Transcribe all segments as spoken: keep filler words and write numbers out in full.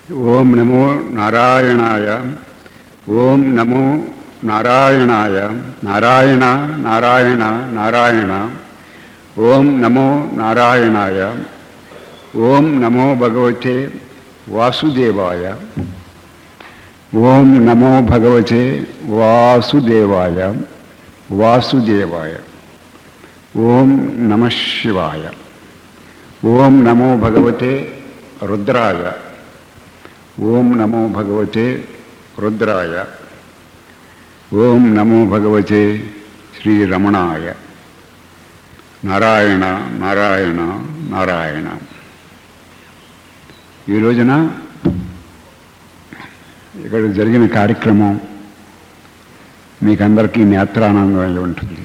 ఓం నమో నారాయణాయ. ఓం నమో నారాయణాయ. నారాయణ నారాయణ నారాయణ. ఓం నమో నారాయణాయ. ఓం నమో భగవతే వాసుదేవాయ. ఓం నమో భగవతే వాసుదేవాయ. వాసుదేవాయ. ఓం నమః శివాయ. ఓం నమో భగవతే రుద్రాయ. ఓం నమో భగవతే రుద్రాయ. ఓం నమో భగవతే శ్రీరమణాయ. నారాయణ నారాయణ నారాయణ. ఈ రోజున ఇక్కడ జరిగిన కార్యక్రమం మీకందరికీ నేత్రానందంగా ఉంటుంది.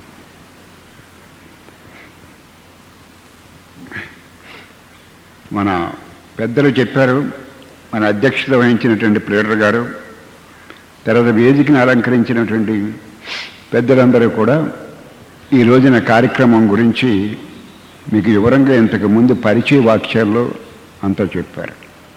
మన పెద్దలు చెప్పారు, మన అధ్యక్షత వహించినటువంటి ప్లేడర్ గారు, తర్వాత వేదికను అలంకరించినటువంటి పెద్దలందరూ కూడా ఈ రోజున కార్యక్రమం గురించి మీకు వివరంగా ఇంతకు ముందు పరిచయ వాక్యాల్లో అంతా చెప్పారు.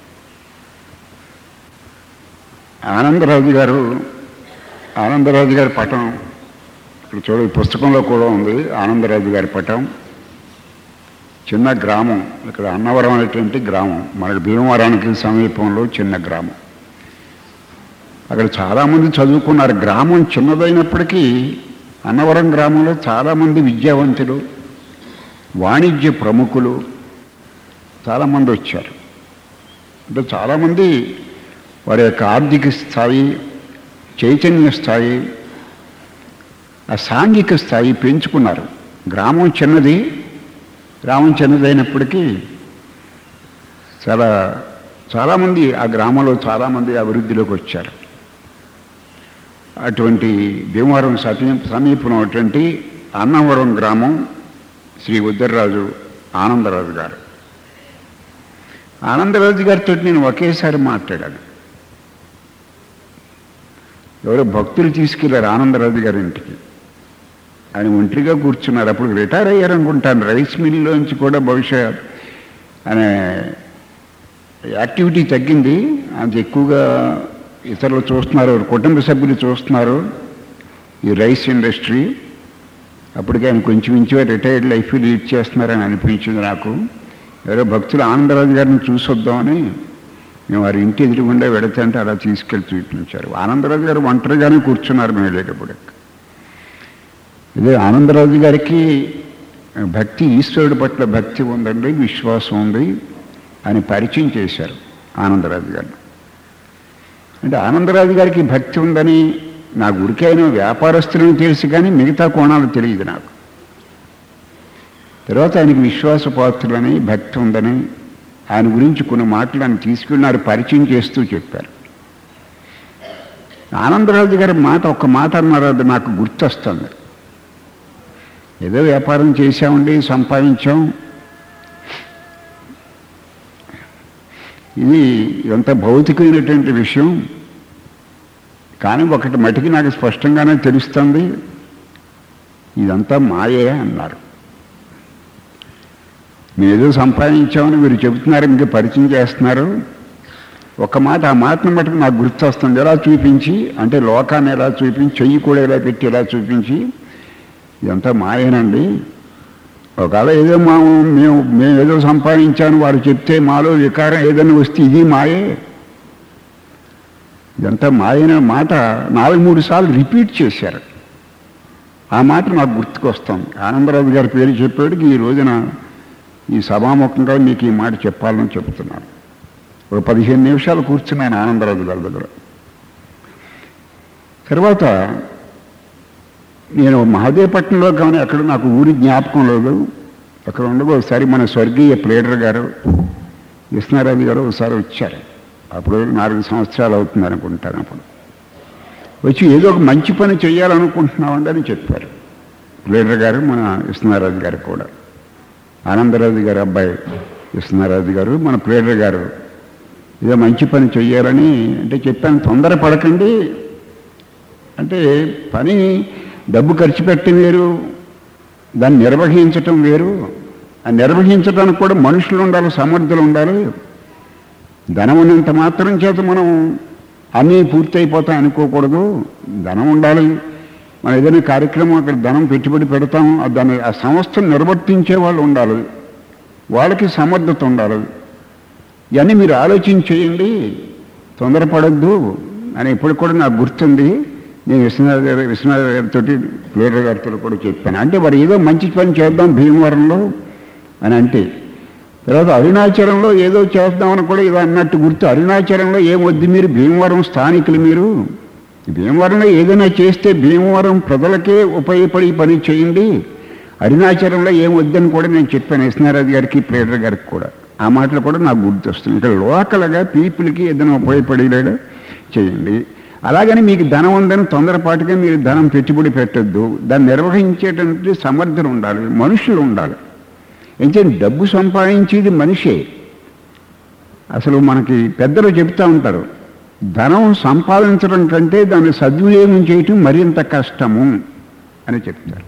ఆనందరాజు గారు ఆనందరాజు గారి పటం ఇక్కడ చూడ పుస్తకంలో కూడా ఉంది. ఆనందరాజు గారి పటం. చిన్న గ్రామం, ఇక్కడ అన్నవరం అనేటువంటి గ్రామం, మనకి భీమవరానికి సమీపంలో చిన్న గ్రామం. అక్కడ చాలామంది చదువుకున్నారు. గ్రామం చిన్నదైనప్పటికీ అన్నవరం గ్రామంలో చాలామంది విద్యావంతులు, వాణిజ్య ప్రముఖులు చాలామంది వచ్చారు. అంటే చాలామంది వారి యొక్క ఆర్థిక స్థాయి, చైతన్య స్థాయి, ఆ సాంఘిక స్థాయి పెంచుకున్నారు. గ్రామం చిన్నది, గ్రామం చిన్నదైనప్పటికీ చాలా చాలామంది ఆ గ్రామంలో చాలామంది అభివృద్ధిలోకి వచ్చారు. అటువంటి భీమవరం సమీ సమీపంలో ఉన్నటువంటి అన్నవరం గ్రామం శ్రీ ఉద్దర్రాజు ఆనందరాజు గారు. ఆనందరాజు గారితో నేను ఒకేసారి మాట్లాడాను. ఎవరో భక్తులు తీసుకెళ్లారు ఆనందరాజు గారి ఇంటికి. ఆయన ఒంటరిగా కూర్చున్నారు. అప్పుడు రిటైర్ అయ్యారనుకుంటాను. రైస్ మిల్లోంచి కూడా బహుశా ఆయన యాక్టివిటీ తగ్గింది. అంత ఎక్కువగా ఇతరులు చూస్తున్నారు, కుటుంబ సభ్యులు చూస్తున్నారు ఈ రైస్ ఇండస్ట్రీ. అప్పటికే ఆయన కొంచెం ఇంచుగా రిటైర్డ్ లైఫ్ లీడ్ చేస్తున్నారని అనిపించింది నాకు. ఎవరో భక్తులు ఆనందరాజు గారిని చూసొద్దామని మేము వారి ఇంటి ఎదురుగుండా వెళుతుంటే అలా తీసుకెళ్ళి చూపించారు. ఆనందరాజు గారు ఒంటరిగానే కూర్చున్నారు మేము వెళ్ళేటప్పుడు. ఇదే ఆనందరాజు గారికి భక్తి, ఈశ్వరుడి పట్ల భక్తి ఉందండి, విశ్వాసం ఉంది అని పరిచయం చేశారు ఆనందరాజు గారు. అంటే ఆనందరాజు గారికి భక్తి ఉందని నా గురికైన వ్యాపారస్తులను తెలుసు, కానీ మిగతా కోణాలు తెలియదు నాకు. తర్వాత ఆయనకి విశ్వాసపాత్రులని, భక్తి ఉందని ఆయన గురించి కొన్ని మాటలు ఆయన తీసుకున్నారు, పరిచయం చేస్తూ చెప్పారు. ఆనందరాజు గారి మాట, ఒక్క మాట అన్నారు, అది నాకు గుర్తొస్తుంది. ఏదో వ్యాపారం చేశామండి, సంపాదించాం, ఇది ఇదంతా భౌతికమైనటువంటి విషయం, కానీ ఒకటి మటుకి నాకు స్పష్టంగానే తెలుస్తుంది, ఇదంతా మాయే అన్నారు. మేము ఏదో సంపాదించామని మీరు చెబుతున్నారు, ఇంకా పరిచయం చేస్తున్నారు. ఒక మాట, ఆ మాటను మటుకు నాకు గుర్తొస్తుంది. ఎలా చూపించి అంటే లోకాన్ని ఎలా చూపించి, చెయ్యి కూడా ఎలా పెట్టి ఎలా చూపించి, ఇదంతా మాయేనండి. ఒకవేళ ఏదో మా మేము మేము ఏదో సంపాదించాను వారు చెప్తే మాలో వికారం ఏదైనా వస్తే ఇది మాయే, ఇదంతా మాయన మాట నాలుగు మూడు సార్లు రిపీట్ చేశారు. ఆ మాట నాకు గుర్తుకొస్తాం. ఆనందరాజు గారి పేరు చెప్పేటికి ఈ రోజున ఈ సభాముఖంగా మీకు ఈ మాట చెప్పాలని చెప్తున్నాను. ఒక పదిహేను నిమిషాలు కూర్చున్నాను ఆనందరాజు గారి దగ్గర. తర్వాత నేను మహదేవపట్నంలో కానీ అక్కడ నాకు ఊరి జ్ఞాపకం లేదు. అక్కడ ఉండగా ఒకసారి మన స్వర్గీయ ప్లేడర్ గారు కృష్ణారాజు గారు ఒకసారి వచ్చారు. అప్పుడు నాలుగు సంవత్సరాలు అవుతుంది అనుకుంటాను. అప్పుడు వచ్చి ఏదో ఒక మంచి పని చేయాలనుకుంటున్నామండి అని చెప్పారు ప్లేడర్ గారు, మన కృష్ణారాజు గారు కూడా. ఆనందరాజు గారు అబ్బాయి కృష్ణారాజు గారు, మన ప్లేడర్ గారు ఏదో మంచి పని చెయ్యాలని అంటే చెప్పాను. తొందర పడకండి అంటే, పని డబ్బు ఖర్చు పెట్టడం వేరు, దాన్ని నిర్వహించటం వేరు. ఆ నిర్వహించడానికి కూడా మనుషులు ఉండాలి, సమర్థులు ఉండాలి. ధనం ఉన్నంత మాత్రం చేత మనం అన్నీ పూర్తయిపోతాయి అనుకోకూడదు. ధనం ఉండాలి. మనం ఏదైనా కార్యక్రమం అక్కడ ధనం పెట్టుబడి పెడతాం, దాన్ని ఆ సంస్థను నిర్వర్తించే వాళ్ళు ఉండాలి, వాళ్ళకి సమర్థత ఉండాలి. ఇవన్నీ మీరు ఆలోచించేయండి, తొందరపడద్దు అని ఇప్పుడు కూడా నాకు గుర్తుంది. నేను విశ్వనాథ్ గారి విశ్వనాథ్ గారితో ప్లేడర్ గారితో కూడా చెప్పాను. అంటే మరి ఏదో మంచి పని చేద్దాం భీమవరంలో అని అంటే, తర్వాత అరుణాచలంలో ఏదో చేద్దామని కూడా ఏదో అన్నట్టు గుర్తు. అరుణాచలంలో ఏమొద్దు, మీరు భీమవరం స్థానికులు, మీరు భీమవరంలో ఏదైనా చేస్తే భీమవరం ప్రజలకే ఉపయోగపడి పని చేయండి, అరుణాచలంలో ఏమొద్దని కూడా నేను చెప్పాను విశ్వనాథ్ గారికి ప్లేడర్ గారికి కూడా. ఆ మాటలు కూడా నాకు గుర్తొస్తుంది. ఇక్కడ లోకల్గా పీపుల్కి ఏదైనా ఉపయోగపడేలాగా చేయండి. అలాగని మీకు ధనం ఉందని తొందరపాటుగా మీరు ధనం పెట్టుబడి పెట్టద్దు. దాన్ని నిర్వహించేటువంటి సమర్థులు ఉండాలి, మనుషులు ఉండాలి. ఎందుకంటే డబ్బు సంపాదించేది మనిషే. అసలు మనకి పెద్దలు చెప్తూ ఉంటారు, ధనం సంపాదించడం కంటే దాన్ని సద్వినియోగం చేయటం మరింత కష్టము అని చెప్తారు.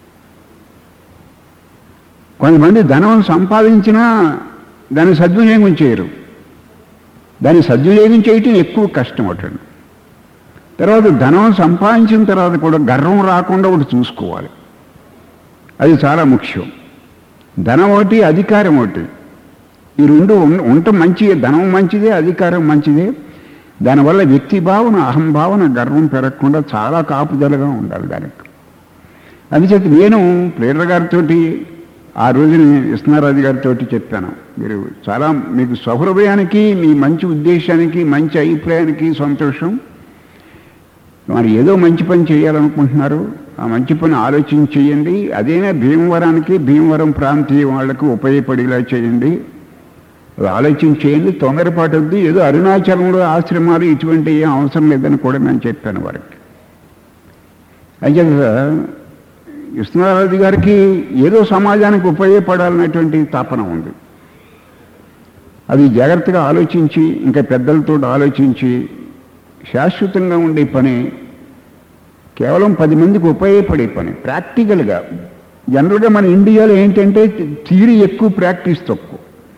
కొంతమంది ధనం సంపాదించినా దాన్ని సద్వినియోగం చేయరు. దాన్ని సద్వినియోగం చేయటం ఎక్కువ కష్టం అటండి. తర్వాత ధనం సంపాదించిన తర్వాత కూడా గర్వం రాకుండా ఒకటి చూసుకోవాలి, అది చాలా ముఖ్యం. ధనం ఒకటి, అధికారం ఒకటి, ఈ రెండు ఉండటం మంచిదే. ధనం మంచిదే, అధికారం మంచిదే. దానివల్ల వ్యక్తి భావన, అహంభావన, గర్వం పెరగకుండా చాలా కాపుదలగా ఉండాలి దానికి. అందుచేత నేను ప్లేడర్ గారితో ఆ రోజున విశ్వనాథ్ గారితో చెప్పాను, మీరు చాలా మీకు స్వహృదయానికి, మీ మంచి ఉద్దేశానికి, మంచి అభిప్రాయానికి సంతోషం. మరి ఏదో మంచి పని చేయాలనుకుంటున్నారు, ఆ మంచి పని ఆలోచన చేయండి. అదేనా భీమవరానికి, భీమవరం ప్రాంతీయ వాళ్లకు ఉపయోగపడేలా చేయండి, ఆలోచన చేయండి, తొందరపాటొద్దు. ఏదో అరుణాచలంలో ఆశ్రమాలు ఇటువంటి ఏం అవసరం లేదని కూడా నేను చెప్పాను వారికి. అయితే విశ్వనాథ్ గారికి ఏదో సమాజానికి ఉపయోగపడాలనేటువంటి తాపన ఉంది. అది జాగ్రత్తగా ఆలోచించి, ఇంకా పెద్దలతో ఆలోచించి శాశ్వతంగా ఉండే పని, కేవలం పది మందికి ఉపయోగపడే పని, ప్రాక్టికల్గా. జనరల్గా మన ఇండియాలో ఏంటంటే థియరీ ఎక్కువ, ప్రాక్టీస్ తక్కువ.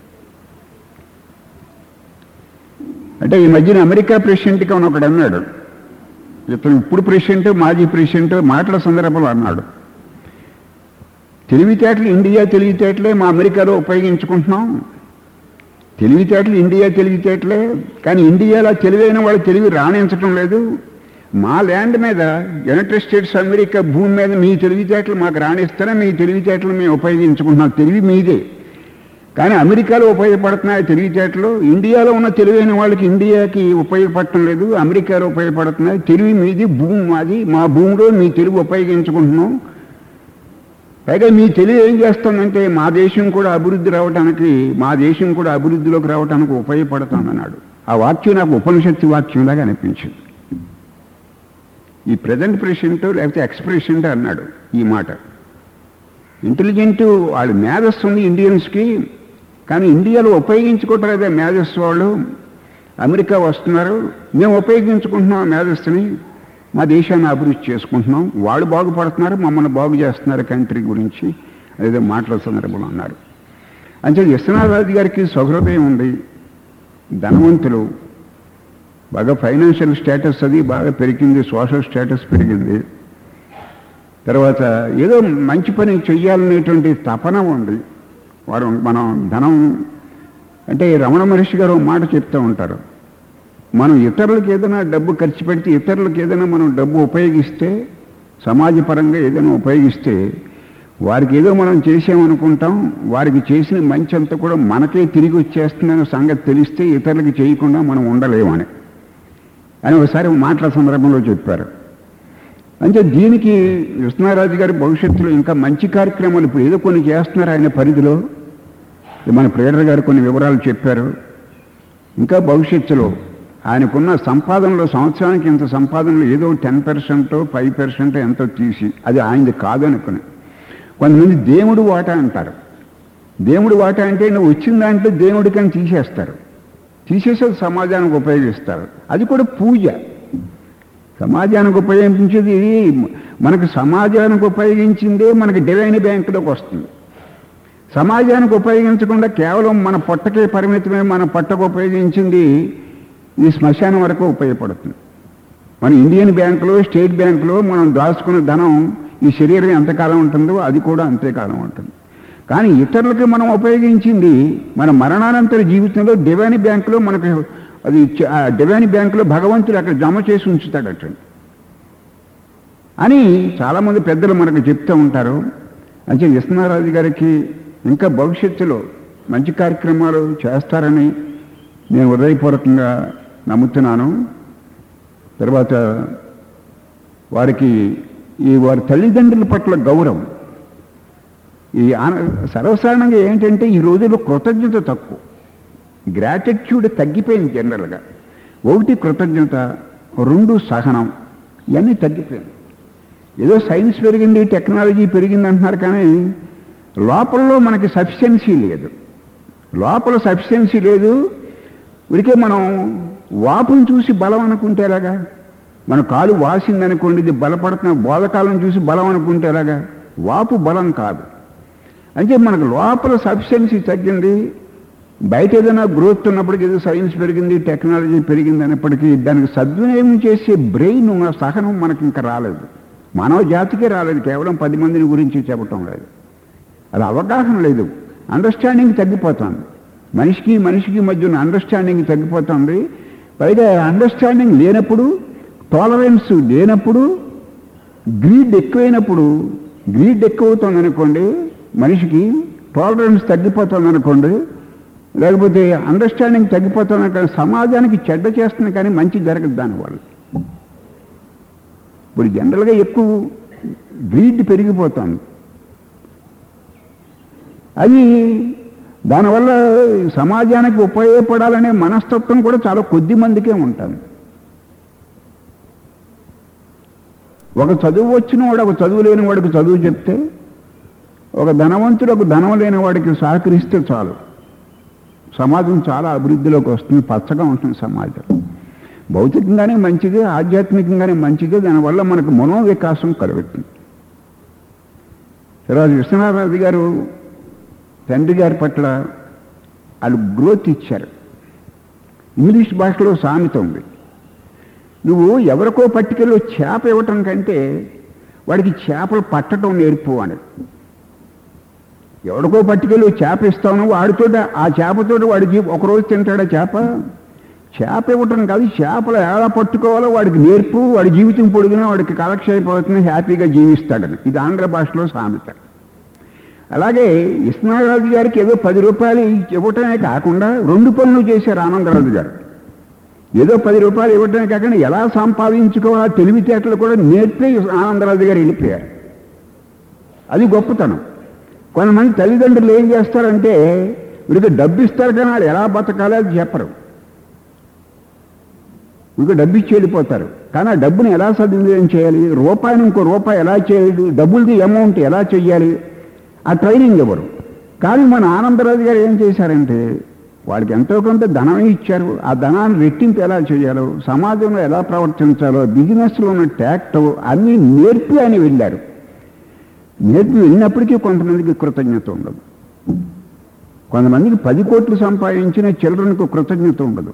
అంటే ఈ మధ్యన అమెరికా ప్రెసిడెంట్గా ఉన్న ఒకడు అన్నాడు, ఇతను ఇప్పుడు ప్రెసిడెంట్, మాజీ ప్రెసిడెంట్, మాటల సందర్భంలో అన్నాడు, తెలివితేటలు ఇండియా తెలివితేటలే మా అమెరికాలో ఉపయోగించుకుంటున్నాం. తెలివితేటలు ఇండియా తెలివితేటలే, కానీ ఇండియాలో తెలివైన వాళ్ళు తెలివి రాణించటం లేదు. మా ల్యాండ్ మీద, యునైటెడ్ స్టేట్స్ అమెరికా భూమి మీద మీ తెలివితేటలు మాకు రాణిస్తేనే మీ తెలివితేటలు మేము ఉపయోగించుకుంటున్నాం. తెలివి మీదే, కానీ అమెరికాలో ఉపయోగపడుతున్నాయి తెలివితేటలు. ఇండియాలో ఉన్న తెలివైన వాళ్ళకి ఇండియాకి ఉపయోగపడటం లేదు, అమెరికాలో ఉపయోగపడుతున్నాయి. తెలివి మీది, భూమి మాది, మా భూమిలో మీ తెలివి ఉపయోగించుకుంటున్నాం. పైగా మీ తెలివి ఏం చేస్తుందంటే మా దేశం కూడా అభివృద్ధి రావడానికి, మా దేశం కూడా అభివృద్ధిలోకి రావడానికి ఉపయోగపడుతుందన్నాడు. ఆ వాక్యం నాకు ఉపనిషత్తు వాక్యంలాగా అనిపించింది. ఈ ప్రజెంట్ ప్రెసిడెంట్ లేకపోతే ఎక్స్ ప్రెసిడెంట్ అన్నాడు ఈ మాట. ఇంటెలిజెంట్ వాళ్ళు మేధస్సు ఉంది ఇండియన్స్కి, కానీ ఇండియాలో ఉపయోగించుకోవటం లేదా మేధస్సు వాళ్ళు. అమెరికా వస్తున్నారు, మేము ఉపయోగించుకుంటున్నాం ఆ మేధస్సుని, మా దేశాన్ని అభివృద్ధి చేసుకుంటున్నాం, వాళ్ళు బాగుపడుతున్నారు, మమ్మల్ని బాగు చేస్తున్నారు కంట్రీ గురించి అదేదో మాటల సందర్భంలో అన్నారు. అంటే విశ్వనాథ్ గారికి సౌహృదయం ఉంది, ధనవంతులు, బాగా ఫైనాన్షియల్ స్టేటస్ అది బాగా పెరిగింది, సోషల్ స్టేటస్ పెరిగింది. తర్వాత ఏదో మంచి పని చెయ్యాలనేటువంటి తపన ఉంది. వారు మనం ధనం అంటే రమణ మహర్షి గారు మాట చెప్తూ ఉంటారు, మనం ఇతరులకు ఏదైనా డబ్బు ఖర్చు పెడితే, ఇతరులకు ఏదైనా మనం డబ్బు ఉపయోగిస్తే, సమాజపరంగా ఏదైనా ఉపయోగిస్తే, వారికి ఏదో మనం చేసామనుకుంటాం, వారికి చేసిన మంచి అంతా కూడా మనకే తిరిగి వచ్చేస్తుందనే సంగతి తెలిస్తే ఇతరులకు చేయకుండా మనం ఉండలేమని అని ఒకసారి మాటల సందర్భంలో చెప్పారు. అంటే దీనికి విశ్వనాథ్ గారి భవిష్యత్తులో ఇంకా మంచి కార్యక్రమాలు ఇప్పుడు ఏదో కొన్ని చేస్తున్నారు ఆయన పరిధిలో. మన ప్లేడర్ గారు కొన్ని వివరాలు చెప్పారు. ఇంకా భవిష్యత్తులో ఆయనకున్న సంపాదనలో సంవత్సరానికి ఇంత సంపాదనలో ఏదో టెన్ పర్సెంటో ఫైవ్ పర్సెంటో ఎంతో తీసి, అది ఆయనది కాదనుకుని, కొంతమంది దేవుడు వాటా అంటారు. దేవుడు వాటా అంటే నువ్వు వచ్చిన దాంట్లో దేవుడికని తీసేస్తారు, తీసేసి సమాజానికి ఉపయోగిస్తారు. అది కూడా పూజ. సమాజానికి ఉపయోగించేది మనకు, సమాజానికి ఉపయోగించిందే మనకి డివైన్ బ్యాంకులోకి వస్తుంది. సమాజానికి ఉపయోగించకుండా కేవలం మన పొట్టకే పరిమితమే మన పొట్టకు ఉపయోగించింది ఈ శ్మశానం వరకు ఉపయోగపడుతుంది. మన ఇండియన్ బ్యాంకులో స్టేట్ బ్యాంకులో మనం దాచుకున్న ధనం ఈ శరీరం ఎంతకాలం ఉంటుందో అది కూడా అంతేకాలం ఉంటుంది. కానీ ఇతరులకి మనం ఉపయోగించింది మన మరణానంతర జీవితంలో డివైన్ బ్యాంకులో మనకు అది డివైన్ బ్యాంకులో భగవంతుడు అక్కడ జమ చేసి ఉంచుతాడట అని చాలామంది పెద్దలు మనకు చెప్తూ ఉంటారు. అంటే విశ్వనాథరాజు గారికి ఇంకా భవిష్యత్తులో మంచి కార్యక్రమాలు చేస్తారని నేను హృదయపూర్వకంగా నమ్ముతున్నాను. తర్వాత వారికి ఈ వారి తల్లిదండ్రుల పట్ల గౌరవం ఈ సర్వసాధారణంగా ఏంటంటే ఈ రోజుల్లో కృతజ్ఞత తక్కువ, గ్రాటిట్యూడ్ తగ్గిపోయింది జనరల్గా. ఒకటి కృతజ్ఞత, రెండు సహనం, ఇవన్నీ తగ్గిపోయింది. ఏదో సైన్స్ పెరిగింది టెక్నాలజీ పెరిగింది అంటున్నారు కానీ లోపలలో మనకి సఫిషియన్సీ లేదు. లోపల సఫిషియన్సీ లేదు. ఉరికే మనం వాపును చూసి బలం అనుకుంటే ఎలాగా? మన కాలు వాసిందనుకోండి, ఇది బలపడుతున్న బోధకాలను చూసి బలం అనుకుంటే ఎలాగా? వాపు బలం కాదు. అంటే మనకు లోపల సఫిషియన్సీ తగ్గింది. బయట ఏదైనా గ్రోత్ ఉన్నప్పటికీ ఏదో సైన్స్ పెరిగింది టెక్నాలజీ పెరిగింది అనేప్పటికీ దానికి సద్వినియోగం చేసే బ్రెయిన్ సహనం మనకి ఇంకా రాలేదు. మానవ జాతికే రాలేదు. కేవలం పది మందిని గురించి చెప్పటం లేదు. అది అవగాహన లేదు. అండర్స్టాండింగ్ తగ్గిపోతుంది. మనిషికి మనిషికి మధ్య ఉన్న అండర్స్టాండింగ్ తగ్గిపోతుంది. పైగా అండర్స్టాండింగ్ లేనప్పుడు, టాలరెన్స్ లేనప్పుడు, గ్రీడ్ ఎక్కువైనప్పుడు, గ్రీడ్ ఎక్కువ అవుతుంది అనుకోండి మనిషికి, టాలరెన్స్ తగ్గిపోతుంది అనుకోండి, లేకపోతే అండర్స్టాండింగ్ తగ్గిపోతుంది కానీ సమాజానికి చెడ్డ చేస్తుంది కానీ మంచి జరగదు దానివల్ల. ఇప్పుడు జనరల్గా ఎక్కువ గ్రీడ్ పెరిగిపోతుంది. అది దానివల్ల సమాజానికి ఉపయోగపడాలనే మనస్తత్వం కూడా చాలా కొద్ది మందికే ఉంటుంది. ఒక చదువు వచ్చిన వాడు ఒక చదువు లేని వాడికి చదువు చెప్తే, ఒక ధనవంతుడు ఒక ధనం లేని వాడికి సహకరిస్తే చాలు, సమాజం చాలా అభివృద్ధిలోకి వస్తుంది, పచ్చగా ఉంటుంది సమాజం. భౌతికంగానే మంచిది, ఆధ్యాత్మికంగానే మంచిది. దానివల్ల మనకు మనోవికాసం కలుగుతుంది. తర్వాత విశ్వనాథరాజు గారు తండ్రి గారి పట్ల వాళ్ళు గ్రోత్ ఇచ్చారు. ఇంగ్లీష్ భాషలో సామెత ఉంది, నువ్వు ఎవరికో పట్టుకెళ్ళి చేప ఇవ్వటం కంటే వాడికి చేపలు పట్టడం నేర్పు అని. ఎవరికో పట్టుకెళ్ళి చేప ఇస్తాను, వాడితో ఆ చేపతో వాడికి ఒకరోజు తింటాడా చేప? చేప ఇవ్వటం కాదు, చేపలు ఎలా పట్టుకోవాలో వాడికి నేర్పు, వాడి జీవితం పొడిగినా వాడికి కాలక్షేపవుతుంది, హ్యాపీగా జీవిస్తాడని. ఇది ఆంధ్ర భాషలో సామెత. అలాగే విశ్వనాథరాజు గారికి ఏదో పది రూపాయలు ఇవ్వటమే కాకుండా రెండు పనులు చేశారు ఆనందరాజు గారు. ఏదో పది రూపాయలు ఇవ్వటమే కాకుండా ఎలా సంపాదించుకోవాలో తెలివితేటలు కూడా నేర్పి ఆనందరాజు గారు వెళ్ళిపోయారు. అది గొప్పతనం. కొంతమంది తల్లిదండ్రులు ఏం చేస్తారంటే వీడికి డబ్బు ఇస్తారు కానీ వాళ్ళు ఎలా బతకాలో అది చెప్పరు. వీడికి డబ్బు ఇచ్చి వెళ్ళిపోతారు కానీ ఆ డబ్బుని ఎలా సద్వినియోగం చేయాలి, రూపాయిని ఇంకో రూపాయి ఎలా చేయాలి, డబ్బులది అమౌంట్ ఎలా చెయ్యాలి, ఆ ట్రైనింగ్ ఇవ్వరు. కానీ మన ఆనందరాజు గారు ఏం చేశారంటే వాడికి ఎంతో కొంత ధనం ఇచ్చారు. ఆ ధనాన్ని రెట్టింపు ఎలా చేయాలో, సమాజంలో ఎలా ప్రవర్తించాలో, బిజినెస్లో ఉన్న ట్యాక్ట్ అన్నీ నేర్పి అని వెళ్ళారు. నేర్పి వెళ్ళినప్పటికీ కొంతమందికి కృతజ్ఞత ఉండదు. కొంతమందికి పది కోట్లు సంపాదించిన చిల్డ్రన్కు కృతజ్ఞత ఉండదు.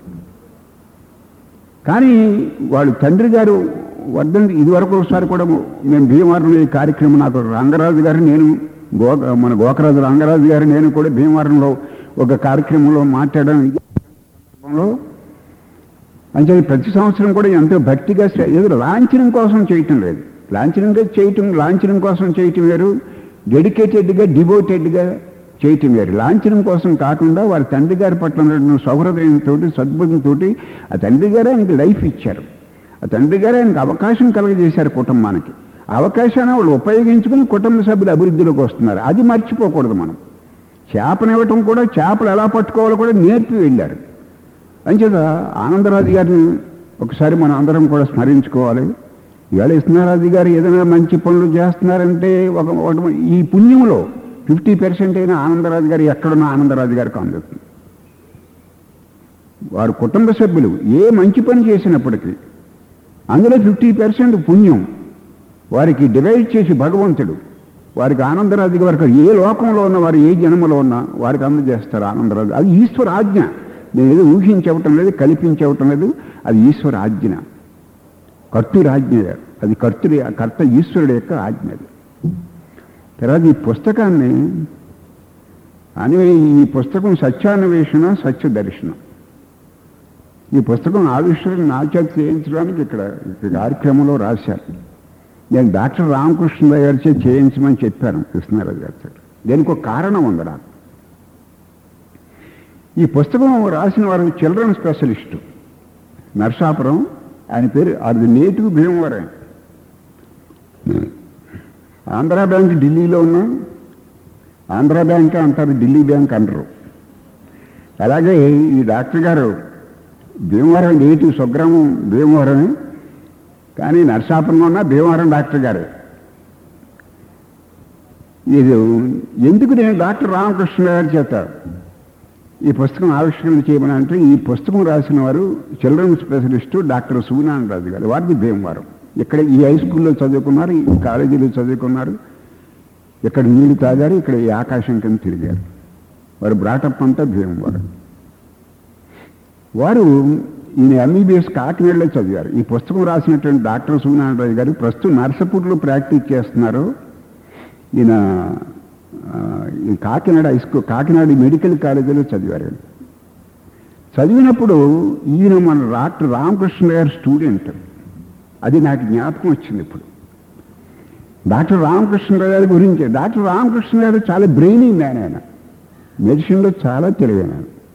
కానీ వాళ్ళు తండ్రి గారు వర్ధన్ ఇదివరకు ఒకసారి కూడా మేము భీమవరంలో ఈ కార్యక్రమం, నాకు రంగరాజు గారు నేను గో మన గోకరాజు రంగరాజు గారు నేను కూడా భీమవరంలో ఒక కార్యక్రమంలో మాట్లాడడంలో అంటే ప్రతి సంవత్సరం కూడా ఎంతో భక్తిగా ఏదో లాంఛనం కోసం చేయటం లేదు. లాంఛనంగా చేయటం లాంఛనం కోసం చేయటం వేరు, డెడికేటెడ్గా డివోటెడ్గా చేయటం వేరు. లాంఛనం కోసం కాకుండా వారి తండ్రి గారి పట్ల ఉన్న సౌహృదయంతో సద్బుద్ధంతో ఆ తండ్రి గారు ఆయనకి లైఫ్ ఇచ్చారు. ఆ తండ్రి గారు ఆయనకు అవకాశం కలగజేశారు కుటుంబానికి. అవకాశాన్ని వాళ్ళు ఉపయోగించుకుని కుటుంబ సభ్యులు అభివృద్ధిలోకి వస్తున్నారు. అది మర్చిపోకూడదు మనం. చేపనివ్వటం కూడా చేపలు ఎలా పట్టుకోవాలో కూడా నేర్పి వెళ్ళారు. అంచేత ఆనందరాజు గారిని ఒకసారి మనం అందరం కూడా స్మరించుకోవాలి. ఇవాళ విశ్వనాథరాజు గారు ఏదైనా మంచి పనులు చేస్తున్నారంటే ఒక ఈ పుణ్యంలో ఫిఫ్టీ పర్సెంట్ అయినా ఆనందరాజు గారు ఎక్కడున్న ఆనందరాజు గారికి అందుతుంది. వారు కుటుంబ సభ్యులు ఏ మంచి పని చేసినప్పటికీ అందులో ఫిఫ్టీ పర్సెంట్ పుణ్యం వారికి డివైడ్ చేసి భగవంతుడు వారికి ఆనందరాజుకి వారికి ఏ లోకంలో ఉన్న వారు ఏ జన్మలో ఉన్నా వారికి అందజేస్తారు ఆనందరాజు. అది ఈశ్వర ఆజ్ఞ. నేను ఏదో ఊహించవటం లేదు, కల్పించవటం లేదు, అది ఈశ్వర ఆజ్ఞ, కర్తృ ఆజ్ఞ. అది కర్తృ కర్త ఈశ్వరుడు యొక్క ఆజ్ఞ. అది తర్వాత ఈ పుస్తకాన్ని అని ఈ పుస్తకం సత్యాన్వేషణ సత్య దర్శనం. ఈ పుస్తకం ఆవిష్కరణ నా చేత చేయించడానికి ఇక్కడ కార్యక్రమంలో రాశారు. నేను డాక్టర్ రామకృష్ణరావు గారి చేత చేయించమని చెప్పాను కృష్ణారాజు గారు. దీనికి ఒక కారణం ఉంది నాకు. ఈ పుస్తకం రాసిన వారు చిల్డ్రన్ స్పెషలిస్టు నర్సాపురం, ఆయన పేరు. అది నేటివ్ భీమవరం. ఆంధ్రా బ్యాంక్ ఢిల్లీలో ఉన్నా, ఆంధ్రా బ్యాంక్ అంటారు, ఢిల్లీ బ్యాంక్ అనరు. అలాగే ఈ డాక్టర్ గారు భీమవరం నేటివ్ స్వగ్రామం భీమవరమే, కానీ నర్సాపురంలో ఉన్న భీమవరం డాక్టర్ గారు. ఇది ఎందుకు నేను డాక్టర్ రామకృష్ణ గారి చేత ఈ పుస్తకం ఆవిష్కరణ చేయమని అంటే, ఈ పుస్తకం రాసిన వారు చిల్డ్రన్ స్పెషలిస్టు డాక్టర్ సూనారాజు గారు. వారిది భీమవరం. ఇక్కడ ఈ హై స్కూల్లో చదువుకున్నారు, ఈ కాలేజీలో చదువుకున్నారు, ఇక్కడ నీళ్లు తాగారు, ఇక్కడ ఈ ఆకాశం కింద తిరిగారు. వారు బ్రాటప్ అంతా భీమవరం. వారు ఈయన ఎంబీబీఎస్ కాకినాడలో చదివారు. ఈ పుస్తకం రాసినటువంటి డాక్టర్ సూనారాజు గారు ప్రస్తుతం నర్సపూర్లో ప్రాక్టీస్ చేస్తున్నారు. ఈయన ఈ Kakinada high school, Kakinada medical కాలేజీలో చదివారు. చదివినప్పుడు ఈయన మన డాక్టర్ రామకృష్ణ గారి స్టూడెంట్. అది నాకు జ్ఞాపకం వచ్చింది ఇప్పుడు. డాక్టర్ రామకృష్ణరావు గారి గురించి. డాక్టర్ రామకృష్ణ గారు చాలా బ్రెయినీ మ్యాన్. ఆయన మెడిసిన్లో చాలా తెలివైన.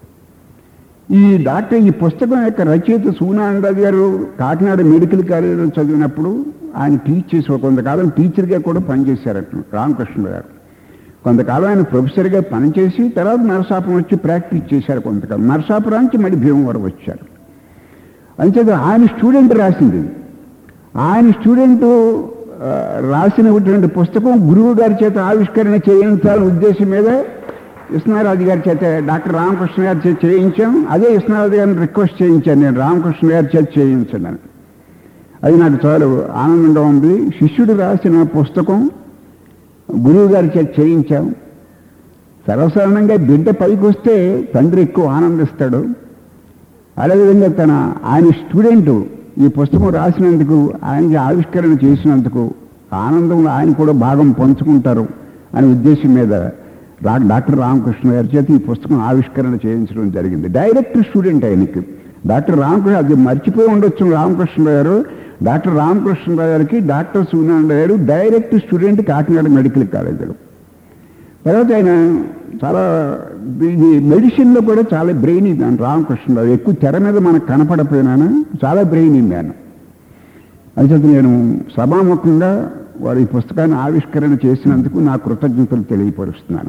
ఈ డాక్టర్ ఈ పుస్తకం యొక్క రచయిత సూనారాజు గారు కాకినాడ మెడికల్ కాలేజీలో చదివినప్పుడు ఆయన టీచ్ చేసి కొంతకాలం టీచర్గా కూడా పనిచేశారట రామకృష్ణ గారు. కొంతకాలం ఆయన ప్రొఫెసర్గా పనిచేసి తర్వాత నరసాపురం వచ్చి ప్రాక్టీస్ చేశారు కొంతకాలం. నరసాపురానికి మళ్ళీ భీమవరం వచ్చారు. అంచేత ఆయన స్టూడెంట్ రాసింది. ఆయన స్టూడెంటు రాసినటువంటి పుస్తకం గురువు గారి చేత ఆవిష్కరణ చేయించాలనే ఉద్దేశం మీద కృష్ణారాజు గారి చేత డాక్టర్ రామకృష్ణ గారి చేత చేయించాం. అదే కృష్ణారాజు గారిని రిక్వెస్ట్ చేయించాను నేను, రామకృష్ణ గారి చేత చేయించాను. అది నాకు చాలా ఆనందంగా ఉంది. శిష్యుడు రాసిన పుస్తకం గురువు గారి చేత చేయించాం. సర్వసాధారణంగా బిడ్డ పైకి వస్తే తండ్రి ఎక్కువ ఆనందిస్తాడు. అదేవిధంగా తన ఆయన స్టూడెంటు ఈ పుస్తకం రాసినందుకు, ఆయనకి ఆవిష్కరణ చేసినందుకు ఆనందంలో ఆయన కూడా భాగం పంచుకుంటారు అనే ఉద్దేశం మీద డాక్టర్ రామకృష్ణ గారి చేత ఈ పుస్తకం ఆవిష్కరణ చేయించడం జరిగింది. డైరెక్ట్ స్టూడెంట్ ఆయనకి డాక్టర్ రామకృష్ణ. అది మర్చిపోయి ఉండొచ్చు రామకృష్ణ గారు. డాక్టర్ రామకృష్ణరావు గారికి డాక్టర్ సూనారాయణ గారు డైరెక్ట్ స్టూడెంట్ కాకినాడ మెడికల్ కాలేజీలో. తర్వాత ఆయన చాలా ఇది మెడిసిన్లో కూడా చాలా బ్రెయిన్ ఇదాను రామకృష్ణరావు. ఎక్కువ తెర మీద మనకు కనపడపోయినాను, చాలా బ్రెయిన్ ఇన్నాను. అయితే నేను సభాముఖంగా వారు ఈ పుస్తకాన్ని ఆవిష్కరణ చేసినందుకు నా కృతజ్ఞతలు తెలియపరుస్తున్నాను.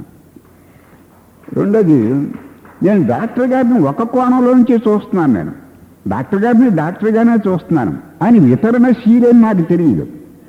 రెండోది, నేను డాక్టర్ గారిని ఒక కోణంలో నుంచే చూస్తున్నాను. నేను డాక్టర్ గారిని డాక్టర్గానే చూస్తున్నాను. ఆయన వితరణశీలని నాకు తెలియదు.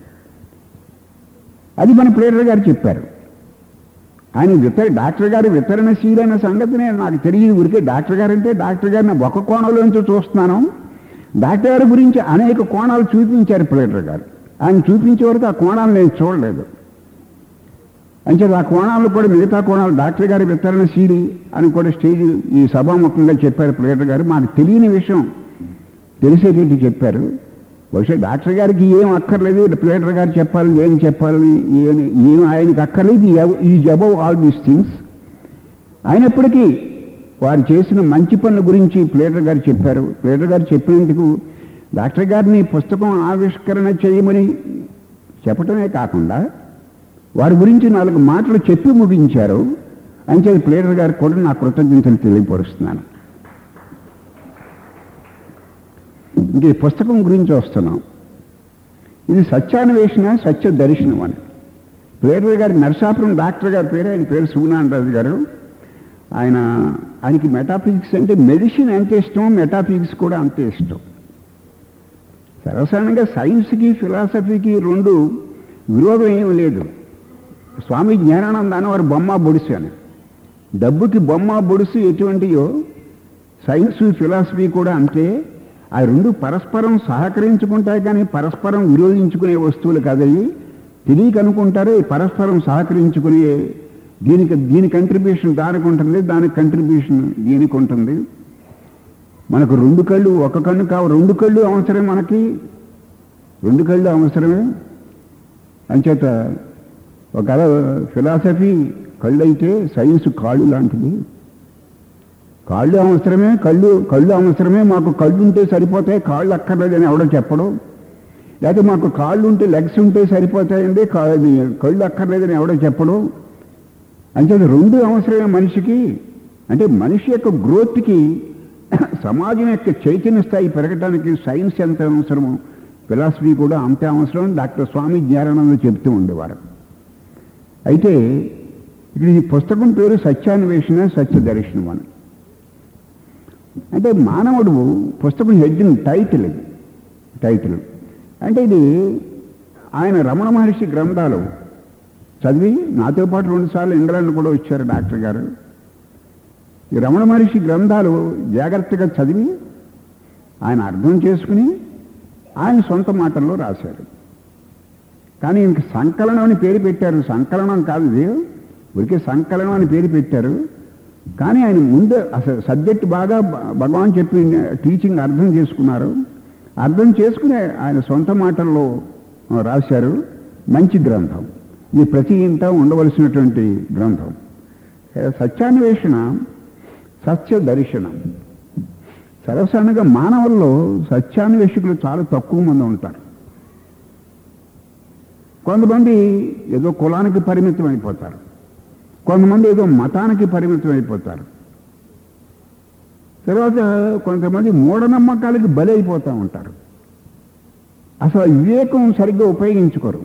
అది మన ప్లేటర్ గారు చెప్పారు. ఆయన వితర డాక్టర్ గారు వితరణశీలైన సంగతి నేను నాకు తెలియదు. ఊరికే డాక్టర్ గారు అంటే డాక్టర్ గారిని ఒక కోణంలో నుంచి చూస్తున్నాను. డాక్టర్ గారి గురించి అనేక కోణాలు చూపించారు ప్లేటర్ గారు. ఆయన చూపించే వరకు ఆ కోణాలు నేను చూడలేదు. అంటే ఆ కోణాలు కూడా మిగతా కోణాలు డాక్టర్ గారి వితరణశీలి అని కూడా స్టేజ్ ఈ సభాముఖంగా చెప్పారు ప్లేటర్ గారు. మాకు తెలియని విషయం తెలిసేటట్టు చెప్పారు. బహుశా డాక్టర్ గారికి ఏం అక్కర్లేదు, ప్లేటర్ గారు చెప్పాలి, ఏం చెప్పాలని ఏం ఆయనకి అక్కర్లేదు. ఈ అబౌవ్ ఆల్ దీస్ థింగ్స్. అయినప్పటికీ వారు చేసిన మంచి పనుల గురించి ప్లేటర్ గారు చెప్పారు. ప్లేటర్ గారు చెప్పినందుకు డాక్టర్ గారిని పుస్తకం ఆవిష్కరణ చేయమని చెప్పటమే కాకుండా వారి గురించి నాలుగు మాటలు చెప్పి ముగించారు. అంతే ప్లేటర్ గారు కూడా నా కృతజ్ఞతలు తెలియపరుస్తున్నాను. ఇంక ఈ పుస్తకం గురించి వస్తున్నాం. ఇది సత్యాన్వేషణ సత్య దర్శనం అని. ప్లేటర్ గారి నరసాపురం డాక్టర్ గారి పేరు, ఆయన పేరు సూనారాజు గారు. ఆయన ఆయనకి మెటాఫిజిక్స్ అంటే మెడిసిన్ ఎంత ఇష్టం, మెటాఫిజిక్స్ కూడా అంతే ఇష్టం. సర్వసాధారణంగా సైన్స్కి ఫిలాసఫీకి రెండు విరోధం ఏమి లేదు. స్వామి జ్ఞానానంద అని వారు బొమ్మ బొడుసు అని. డబ్బుకి బొమ్మ బొడుసు ఎటువంటియో సైన్స్ ఫిలాసఫీ కూడా అంతే. ఆ రెండు పరస్పరం సహకరించుకుంటాయి, కానీ పరస్పరం విరోధించుకునే వస్తువులు కదవి. తెలియక అనుకుంటారే పరస్పరం సహకరించుకుని దీనికి దీని కంట్రిబ్యూషన్ దానికి ఉంటుంది, దానికి కంట్రిబ్యూషన్ దీనికి ఉంటుంది. మనకు రెండు కళ్ళు ఒక కన్ను కావు, రెండు కళ్ళు అవసరమే, మనకి రెండు కళ్ళు అవసరమే. అంచేత ఒక ఫిలాసఫీ కళ్ళు అయితే సైన్స్ కాళ్ళు లాంటిది. కాళ్ళు అవసరమే, కళ్ళు కళ్ళు అవసరమే, మాకు కళ్ళు ఉంటే సరిపోతాయి, కాళ్ళు అక్కర్లేదని ఎవడో చెప్పడం. లేకపోతే మాకు కాళ్ళు ఉంటే లెగ్స్ ఉంటే సరిపోతాయండి, కళ్ళు అక్కర్లేదని ఎవడో చెప్పడం. అంచేది రెండు అవసరమే మనిషికి. అంటే మనిషి యొక్క గ్రోత్కి, సమాజం యొక్క చైతన్య స్థాయి పెరగడానికి సైన్స్ ఎంత అవసరమో ఫిలాసఫీ కూడా అంతే అవసరం. డాక్టర్ స్వామి జ్ఞానానంద చెప్తూ ఉండేవారు. అయితే ఇక్కడ ఈ పుస్తకం పేరు సత్యాన్వేషణ సత్య దర్శనం అని. అంటే మానవుడు పుస్తకం హెడ్డింగ్ టైటిల్, ఇది టైటిల్ అంటే ఇది ఆయన రమణ మహర్షి గ్రంథాలు చదివి నాతో పాటు రెండుసార్లు ఇంగ్లాండ్ కూడా వచ్చారు డాక్టర్ గారు. ఈ రమణ మహర్షి గ్రంథాలు జాగ్రత్తగా చదివి ఆయన అర్థం చేసుకుని ఆయన సొంత మాటల్లో రాశారు. కానీ ఇంక సంకలనం అని పేరు పెట్టారు. సంకలనం కాదు ఇది, ఊరికే సంకలనం అని పేరు పెట్టారు. కానీ ఆయన ముందే అసలు సబ్జెక్ట్ బాగా భగవాన్ చెప్పి టీచింగ్ అర్థం చేసుకున్నారు. అర్థం చేసుకుని ఆయన సొంత మాటల్లో రాశారు. మంచి గ్రంథం ఇది, ప్రతి ఇంట ఉండవలసినటువంటి గ్రంథం. సత్యాన్వేషణ సత్య దర్శనం. సర్వసాధారణంగా మానవుల్లో సత్యాన్వేషకులు చాలా తక్కువ మంది ఉంటారు. కొంతమంది ఏదో కులానికి పరిమితం అయిపోతారు, కొంతమంది ఏదో మతానికి పరిమితం అయిపోతారు, తర్వాత కొంతమంది మూఢనమ్మకాలకి బలి అయిపోతూ ఉంటారు. అసలు వివేకం సరిగ్గా ఉపయోగించుకోరు.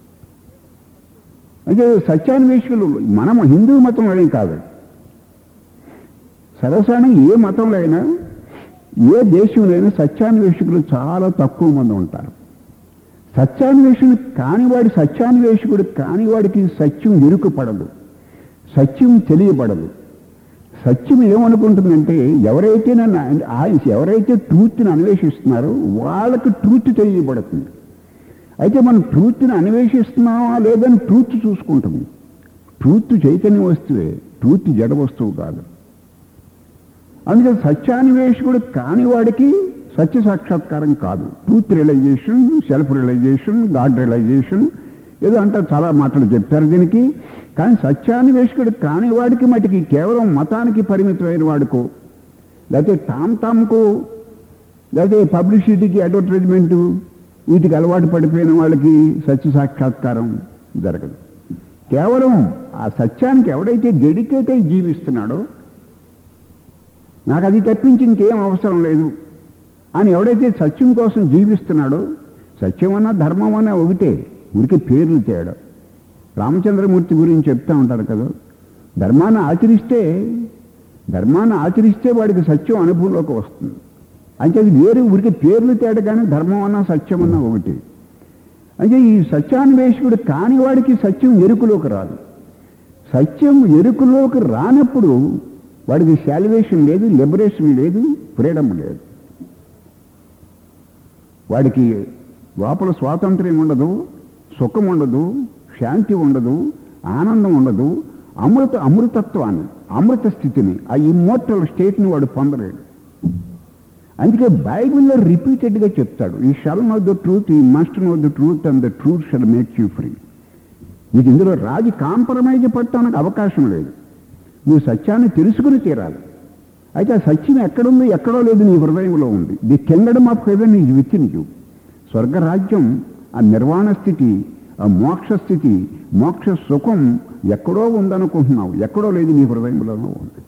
అంటే సత్యాన్వేషకులు మనం హిందూ మతంలో కాదు, సర్వసాధారణంగా ఏ మతంలో అయినా ఏ దేశంలో అయినా సత్యాన్వేషకులు చాలా తక్కువ మంది ఉంటారు. సత్యాన్వేషణ కానివాడి సత్యాన్వేషకుడు కానివాడికి సత్యం ఇరుకుపడదు, సత్యం తెలియబడదు. సత్యం ఏమనుకుంటుందంటే ఎవరైతే నన్ను ఆయన ఎవరైతే ట్రూత్ని అన్వేషిస్తున్నారో వాళ్ళకి ట్రూత్ తెలియబడుతుంది. అయితే మనం ట్రూత్ని అన్వేషిస్తున్నామా లేదని ట్రూత్ చూసుకుంటాము. ట్రూత్ చైతన్య వస్తువే, ట్రూత్ జడ వస్తువు కాదు. అందుకని సత్యాన్వేషకుడు కానివాడికి సత్య సాక్షాత్కారం కాదు. Truth realization, self realization, God realization ఏదో అంటే చాలా మాటలు చెప్తారు దీనికి. కానీ సత్యాన్వేషకుడు కానివాడికి మటుకి కేవలం మతానికి పరిమితమైన వాడుకో, లేకపోతే టామ్ టామ్కు, లేకపోతే పబ్లిసిటీకి, అడ్వర్టైజ్మెంటు వీటికి అలవాటు పడిపోయిన వాళ్ళకి సత్య సాక్షాత్కారం జరగదు. కేవలం ఆ సత్యానికి ఎవడైతే డెడికేట్ అయి జీవిస్తున్నాడో, నాకు అది తప్పించి ఇంకేం అవసరం లేదు అని ఎవడైతే సత్యం కోసం జీవిస్తున్నాడో, సత్యం అన్నా ధర్మం అన్నా ఒకటే, ఊరికి పేర్లు తేడా. రామచంద్రమూర్తి గురించి చెప్తా ఉంటారు కదా, ధర్మాన్ని ఆచరిస్తే ధర్మాన్ని ఆచరిస్తే వాడికి సత్యం అనుభవంలోకి వస్తుంది. అంటే అది వేరే ఊరికి పేర్లు తేడా, కానీ ధర్మం అన్నా సత్యం అన్నా ఒకటి. అంటే ఈ సత్యాన్వేషకుడు కాని వాడికి సత్యం ఎరుకులోకి రాదు. సత్యం ఎరుకులోకి రానప్పుడు వాడికి సాల్వేషన్ లేదు, లిబరేషన్ లేదు, ఫ్రీడమ్ లేదు. వాడికి లోపల స్వాతంత్ర్యం ఉండదు, సుఖం ఉండదు, శాంతి ఉండదు, ఆనందం ఉండదు. అమృత అమృతత్వాన్ని, అమృత స్థితిని, ఆ ఇమ్మోర్టల్ స్టేట్ని వాడు పొందలేడు. అందుకే బైబిల్లో రిపీటెడ్గా చెప్తాడు, ye shall know the truth, ye must know the truth and the truth shall make you free. నీకు ఇందులో రాజు కాంప్రమైజ్ పడటానికి అవకాశం లేదు. నువ్వు సత్యాన్ని తెలుసుకుని తీరాలి. అయితే ఆ సత్యం ఎక్కడుందో ఎక్కడో లేదు, నీ హృదయంలో ఉంది. The kingdom of heaven is within you. స్వర్గరాజ్యం, ఆ నిర్వాణ స్థితి, ఆ మోక్ష స్థితి, మోక్ష సుఖం ఎక్కడో ఉందనుకుంటున్నావు, ఎక్కడో లేదు, నీ హృదయంలోనూ ఉంది.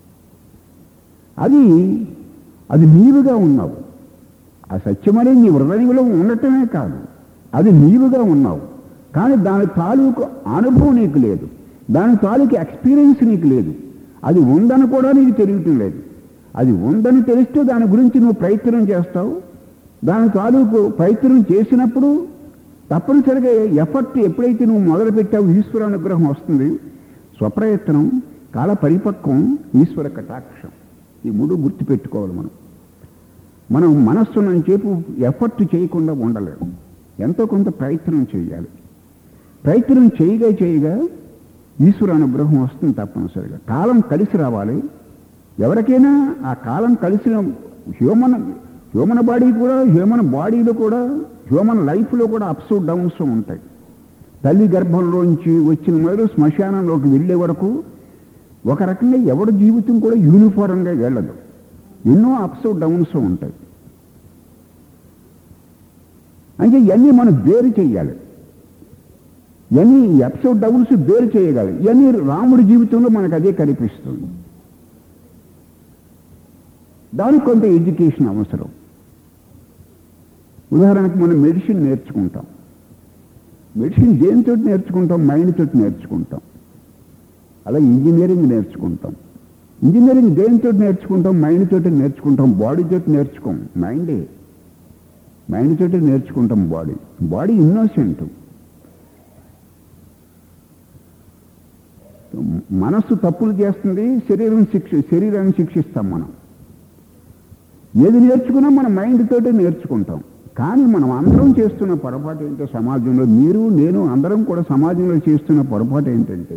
అది అది నీవుగా ఉన్నావు. ఆ సత్యం అనేది నీ హృదయంలో ఉండటమే కాదు, అది నీవుగా ఉన్నావు. కానీ దాని తాలూకు అనుభవం నీకు లేదు, దాని తాలూకు ఎక్స్పీరియన్స్ నీకు లేదు. అది ఉందని కూడా నీకు తెలియటం లేదు. అది ఉందని తెలిస్తే దాని గురించి నువ్వు ప్రయత్నం చేస్తావు. దాని తాలూకు ప్రయత్నం చేసినప్పుడు తప్పనిసరిగా ఎఫర్ట్ ఎప్పుడైతే నువ్వు మొదలుపెట్టావు ఈశ్వర అనుగ్రహం వస్తుంది. స్వప్రయత్నం, కాల పరిపక్వం, ఈశ్వర కటాక్షం, ఈ మూడు గుర్తుపెట్టుకోవాలి. మనం మనం మనస్సును చేపు ఎఫర్ట్ చేయకుండా ఉండలేము, ఎంతో కొంత ప్రయత్నం చేయాలి. ప్రయత్నం చేయగా చేయగా ఈశ్వర అనుగ్రహం వస్తుంది తప్పనిసరిగా. కాలం కలిసి రావాలి. ఎవరికైనా ఆ కాలం కలిసిన హ్యూమన్ హ్యూమన్ బాడీ కూడా హ్యూమన్ బాడీలో కూడా హ్యూమన్ లైఫ్లో కూడా అప్స్ డౌన్స్ ఉంటాయి. తల్లి గర్భంలోంచి వచ్చిన మొదలు శ్మశానంలోకి వెళ్ళే వరకు ఒక రకంగా ఎవరి జీవితం కూడా యూనిఫారంగా వెళ్ళదు. ఎన్నో అప్స్ డౌన్స్ ఉంటాయి. అంటే ఇవన్నీ మనం వేరు చేయాలి. ఇవన్నీ అప్స్ డౌన్స్ వేరు చేయగలరు. ఇవన్నీ రాముడి జీవితంలో మనకు అదే కనిపిస్తుంది. దానికి కొంత ఎడ్యుకేషన్ అవసరం. ఉదాహరణకు మనం మెడిసిన్ నేర్చుకుంటాం. మెడిసిన్ దేనితో నేర్చుకుంటాం? మైండ్ తోటి నేర్చుకుంటాం. అలాగే ఇంజనీరింగ్ నేర్చుకుంటాం. ఇంజనీరింగ్ దేనితో నేర్చుకుంటాం? మైండ్ తోటి నేర్చుకుంటాం. బాడీ తోటి నేర్చుకోం. మైండే మైండ్ తోటి నేర్చుకుంటాం. Body body innocent. మనస్సు తప్పులు చేస్తుంది, శరీరం శిక్ష శరీరాన్ని శిక్షిస్తాం. మనం ఏది నేర్చుకున్నా మన మైండ్ తోటే నేర్చుకుంటాం. కానీ మనం అందరం చేస్తున్న పొరపాటు ఏంటో సమాజంలో, మీరు నేను అందరం కూడా సమాజంలో చేస్తున్న పొరపాటు ఏంటంటే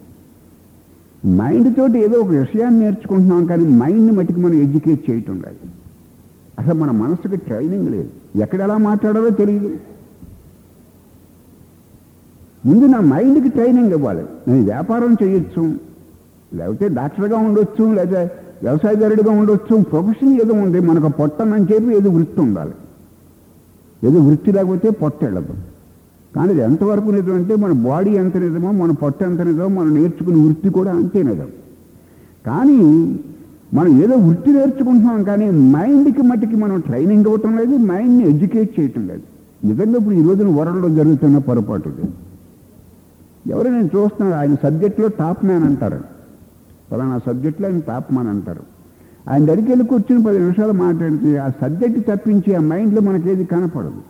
మైండ్ తోటి ఏదో ఒక విషయాన్ని నేర్చుకుంటున్నాం, కానీ మైండ్ని మట్టుకు మనం ఎడ్యుకేట్ చేయటం లేదు. అసలు మన మనసుకి ట్రైనింగ్ లేదు. ఎక్కడ ఎలా మాట్లాడాలో తెలియదు. ముందు నా మైండ్కి ట్రైనింగ్ ఇవ్వాలి. నేను వ్యాపారం చేయొచ్చు, లేకపోతే డాక్టర్గా ఉండొచ్చు, లేదా వ్యవసాయదారుడిగా ఉండొచ్చు. ప్రొఫెషన్ ఏదో ఉంది. మనకు పొట్టనని చెప్పి ఏదో వృత్తి ఉండాలి. ఏదో వృత్తి లేకపోతే పొట్ట వెళ్ళదు. కానీ ఇది ఎంతవరకు నిజం అంటే మన బాడీ ఎంత నిజమో మన పొట్ట ఎంత నిజమో మనం నేర్చుకునే వృత్తి కూడా అంతే నిజం. కానీ మనం ఏదో వృత్తి నేర్చుకుంటున్నాం, కానీ మైండ్కి మట్టికి మనం ట్రైనింగ్ ఇవ్వటం లేదు, మైండ్ని ఎడ్యుకేట్ చేయటం లేదు. నిజంగా ఇప్పుడు ఈ రోజున వరల్డ్లో జరుగుతున్న పొరపాటు ఇది. ఎవరు నేను చూస్తున్నాను, ఆయన సబ్జెక్ట్లో టాప్ మ్యాన్ అంటారు. ఫలానా సబ్జెక్ట్లో ఆయన టాప్ మ్యాన్ అంటారు. ఆయన దగ్గరికి వెళ్ళి కూర్చుని పది నిమిషాలు మాట్లాడితే ఆ సబ్జెక్ట్ తప్పించి ఆ మైండ్లో మనకేది కనపడదు.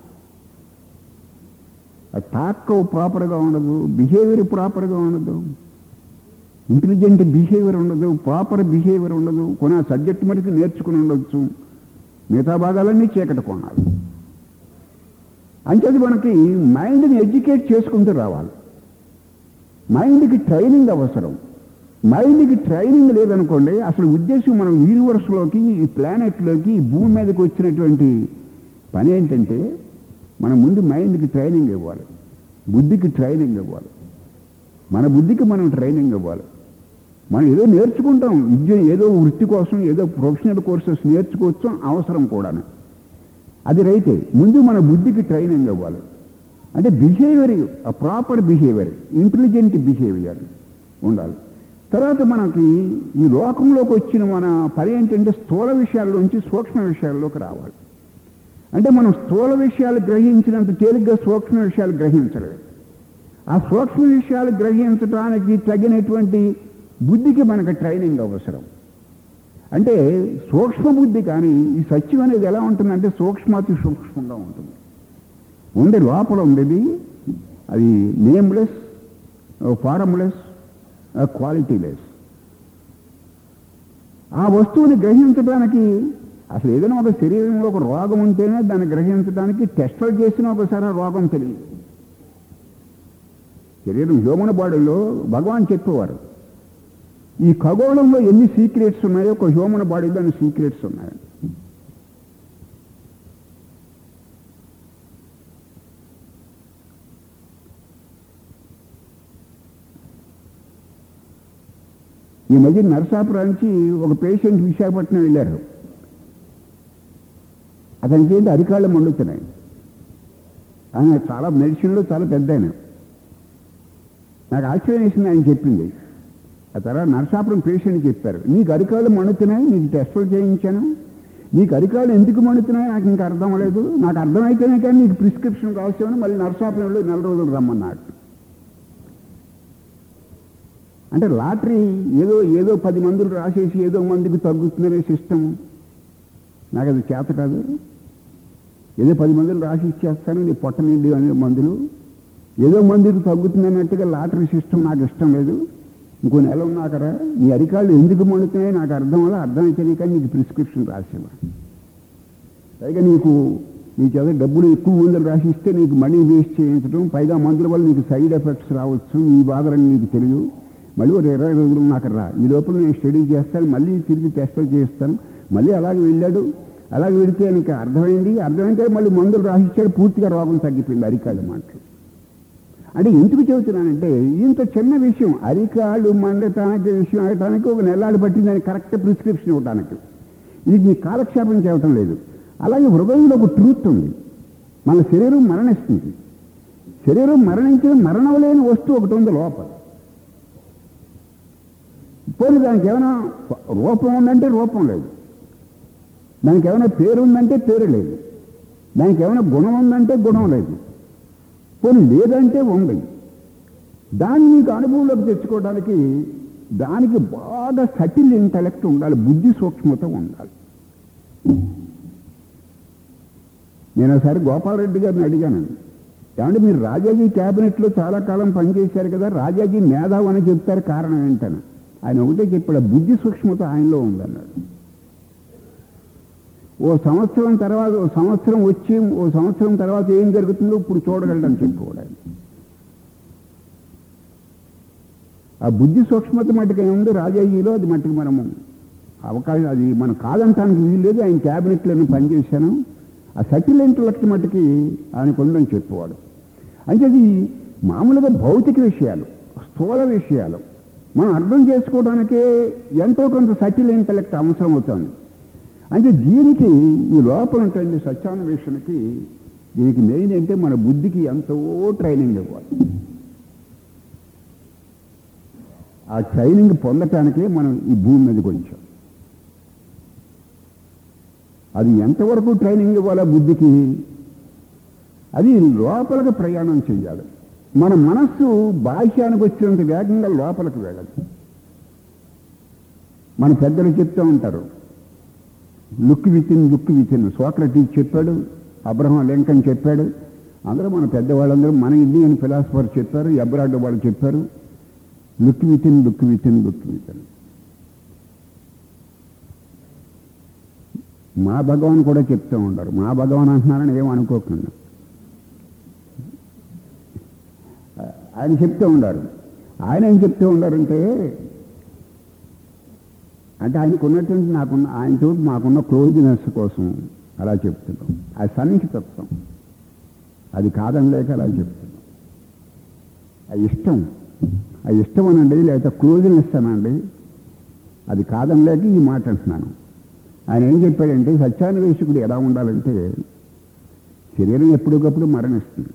ఆ టాక్ ప్రాపర్గా ఉండదు, బిహేవియర్ ప్రాపర్గా ఉండదు, ఇంటెలిజెంట్ బిహేవియర్ ఉండదు, ప్రాపర్ బిహేవియర్ ఉండదు. కొన్ని ఆ సబ్జెక్ట్ మటుకు నేర్చుకుని ఉండొచ్చు, మిగతా భాగాలన్నీ చీకటి కొనాలి. అంచేది మనకి మైండ్ని ఎడ్యుకేట్ చేసుకుంటూ రావాలి. మైండ్కి ట్రైనింగ్ అవసరం. మైండ్కి ట్రైనింగ్ లేదనుకోండి, అసలు ఉద్దేశం మనం యూనివర్స్లోకి, ఈ ప్లానెట్లోకి, ఈ భూమి మీదకి వచ్చినటువంటి పని ఏంటంటే మనం ముందు మైండ్కి ట్రైనింగ్ ఇవ్వాలి, బుద్ధికి ట్రైనింగ్ ఇవ్వాలి. మన బుద్ధికి మనం ట్రైనింగ్ ఇవ్వాలి. మనం ఏదో నేర్చుకుంటాం, విద్య ఏదో వృత్తి కోసం ఏదో ప్రొఫెషనల్ కోర్సెస్ నేర్చుకోవచ్చు, అవసరం కూడా. అది రైతే ముందు మన బుద్ధికి ట్రైనింగ్ ఇవ్వాలి. అంటే behaviour, proper behaviour, intelligent behaviour ఉండాలి. తర్వాత మనకి ఈ లోకంలోకి వచ్చిన మన పని ఏంటంటే స్థూల విషయాల్లోంచి సూక్ష్మ విషయాల్లోకి రావాలి. అంటే మనం స్థూల విషయాలు గ్రహించినంత తేలిగ్గా సూక్ష్మ విషయాలు గ్రహించలేదు. ఆ సూక్ష్మ విషయాలు గ్రహించడానికి తగినటువంటి బుద్ధికి మనకు ట్రైనింగ్ అవసరం. అంటే సూక్ష్మ బుద్ధి. కానీ ఈ సత్యం అనేది ఎలా ఉంటుందంటే సూక్ష్మాతి సూక్ష్మంగా ఉంటుంది. ఉండే లోపల ఉండేది అది నేమ్లెస్, ఫారంలెస్, క్వాలిటీలెస్. ఆ వస్తువుని గ్రహించడానికి అసలు ఏదైనా ఒక శరీరంలో ఒక రోగం ఉంటేనే దాన్ని గ్రహించడానికి టెస్టులు చేసిన ఒకసారి రోగం తెలియదు. శరీరం హ్యూమన్ బాడీలో భగవాన్ చెప్పేవారు, ఈ ఖగోళంలో ఎన్ని సీక్రెట్స్ ఉన్నాయో ఒక హ్యూమన్ బాడీలో అన్ని సీక్రెట్స్ ఉన్నాయి. ఈ మధ్య నరసాపురానికి ఒక పేషెంట్ విశాఖపట్నం వెళ్ళారు. అతనికి ఏంటి అరికాళ్ళు మండుతున్నాయి. ఆయన చాలా మెడిసిన్లో చాలా పెద్ద ఆయన. నాకు ఆశ్చర్యం వేసింది ఆయన చెప్పింది. ఆ తర్వాత నరసాపురం పేషెంట్ చెప్పారు, నీకు అరికాళ్ళు మండుతున్నాయి, నీకు టెస్టులు చేయించాను, నీకు అరికాళ్ళు ఎందుకు మండుతున్నాయి నాకు ఇంకా అర్థం లేదు, నాకు అర్థమైతేనే కానీ నీకు ప్రిస్క్రిప్షన్ కావాల్సిన మళ్ళీ నరసాపురంలో నెల రోజులు రమ్మన్నాడు. అంటే లాటరీ ఏదో ఏదో పది మందులు రాసేసి ఏదో మందికి తగ్గుతుందనే సిస్టమ్ నాకు అది చేత కాదు. ఏదో పది మందులు రాసి ఇచ్చేస్తాను నీ పొట్ట నిండి అనే మందులు, ఏదో మందికి తగ్గుతుందన్నట్టుగా లాటరీ సిస్టమ్ నాకు ఇష్టం లేదు. ఇంకో నెల ఉన్నాకరా నీ అరికాళ్ళు ఎందుకు మండుతున్నాయో నాకు అర్థం వల్ల అర్థమైతే కానీ నీకు ప్రిస్క్రిప్షన్ రాసేవా, పైగా నీకు నీకు ఏదో డబ్బులు ఎక్కువ మందులు రాసిస్తే నీకు మనీ వేస్ట్ చేయించడం, పైగా మందుల వల్ల నీకు సైడ్ ఎఫెక్ట్స్ రావచ్చు, ఈ బాధలని నీకు తెలియదు, మళ్ళీ ఒక ఇరవై రోజులు నాకు రా, ఈ లోపల నేను స్టడీ చేస్తాను, మళ్ళీ తిరిగి టెస్టులు చేస్తాను. మళ్ళీ అలాగే వెళ్ళాడు. అలాగే వెళితే నీకు అర్థమైంది, అర్థమైతే మళ్ళీ మందులు రాసిచ్చాడు, పూర్తిగా రోగం తగ్గిపోయింది. అరికాళ్ళు మాటలు అంటే ఎందుకు చెబుతున్నానంటే, ఇంత చిన్న విషయం అరికాళ్ళు మండటానికి విషయం అవటానికి ఒక నెలలు పట్టిందని కరెక్ట్ ప్రిస్క్రిప్షన్ ఇవ్వడానికి. ఇది నీ కాలక్షేపం చేయటం లేదు. అలాగే హృదయంలో ఒక ట్రూత్ ఉంది. మన శరీరం మరణిస్తుంది. శరీరం మరణించిన మరణం లేని వస్తువు ఒకటి ఉంది లోపల. పోనీ దానికి ఏమైనా రూపం ఉందంటే రూపం లేదు, దానికి ఏమైనా పేరు ఉందంటే పేరు లేదు, దానికి ఏమైనా గుణం ఉందంటే గుణం లేదు, పోనీ లేదంటే ఉంది. దాన్ని మీకు అనుభవంలోకి తెచ్చుకోవడానికి దానికి బాగా సటిల్ ఇంటలెక్ట్ ఉండాలి, బుద్ధి సూక్ష్మత ఉండాలి. నేను ఒకసారి గోపాలరెడ్డి గారిని అడిగాను, ఏమంటే మీరు రాజాజీ క్యాబినెట్లో చాలా కాలం పనిచేశారు కదా, రాజాజీ మేధావు అని చెప్తారు, కారణం ఏంటని. ఆయన ఒకటే చెప్పాడు, బుద్ధి సూక్ష్మత ఆయనలో ఉందన్నాడు. ఓ సంవత్సరం తర్వాత ఓ సంవత్సరం వచ్చి ఓ సంవత్సరం తర్వాత ఏం జరుగుతుందో ఇప్పుడు చూడగలడని చెప్పుకోవడం. ఆ బుద్ధి సూక్ష్మత మట్టుకు ఉంది రాజాజీలో, అది మట్టుకు మనము అవకాశం, అది మనం కాదంటానికి వీలు లేదు. ఆయన క్యాబినెట్లో నేను పనిచేశాను, ఆ సటిల్ ఇంటలెక్ట్ మట్టుకి ఆయన కొందని చెప్పేవాడు. అంటే అది మామూలుగా భౌతిక విషయాలు, స్థూల విషయాలు మనం అర్థం చేసుకోవడానికే ఎంతో కొంత సటిల్ ఇంటలెక్ట్ అవసరం అవుతుంది. అంటే దీనికి ఈ లోపల ఉంటుంది సత్యాన్వేషణకి, దీనికి మెయిన్ అంటే మన బుద్ధికి ఎంతో ట్రైనింగ్ ఇవ్వాలి. ఆ ట్రైనింగ్ పొందటానికే మనం ఈ భూమి మీదకి వచ్చాం. అది ఎంతవరకు ట్రైనింగ్ ఇవ్వాలా బుద్ధికి, అది లోపలికి ప్రయాణం చేయాలి. మన మనస్సు బాహ్యానికి వచ్చినంత వేగంగా లోపలికి వెళ్ళదు. మన పెద్దలు చెప్తూ ఉంటారు, look within look within. Socrates చెప్పాడు, అబ్రహం లింకన్ చెప్పాడు, అందరూ మన పెద్దవాళ్ళందరూ, మన ఇండియన్ ఫిలాసఫర్ చెప్పారు, అబ్రాడ్ వాళ్ళు చెప్పారు, look within look within look within. మా భగవాన్ కూడా చెప్తూ ఉంటారు, మా భగవాన్ అంటున్నారని ఏమనుకోకుండా ఆయన చెప్తూ ఉండారు. ఆయన ఏం చెప్తూ ఉండారంటే, అంటే ఆయనకు ఉన్నటువంటి నాకున్న ఆయనతో మాకున్న క్లోజ్నెస్ కోసం అలా చెప్తున్నాం. అది సన్నిహితత్వం, అది కాదని లేక అలా చెప్తున్నాం. ఆ ఇష్టం, ఆ ఇష్టం అనండి, లేకపోతే క్లోజ్నెస్ అనండి, అది కాదని లేక ఈ మాట అంటున్నాను. ఆయన ఏం చెప్పాడంటే, సత్యాన్వేషకుడు ఎలా ఉండాలంటే, శరీరం ఎప్పటికప్పుడు మరణిస్తుంది,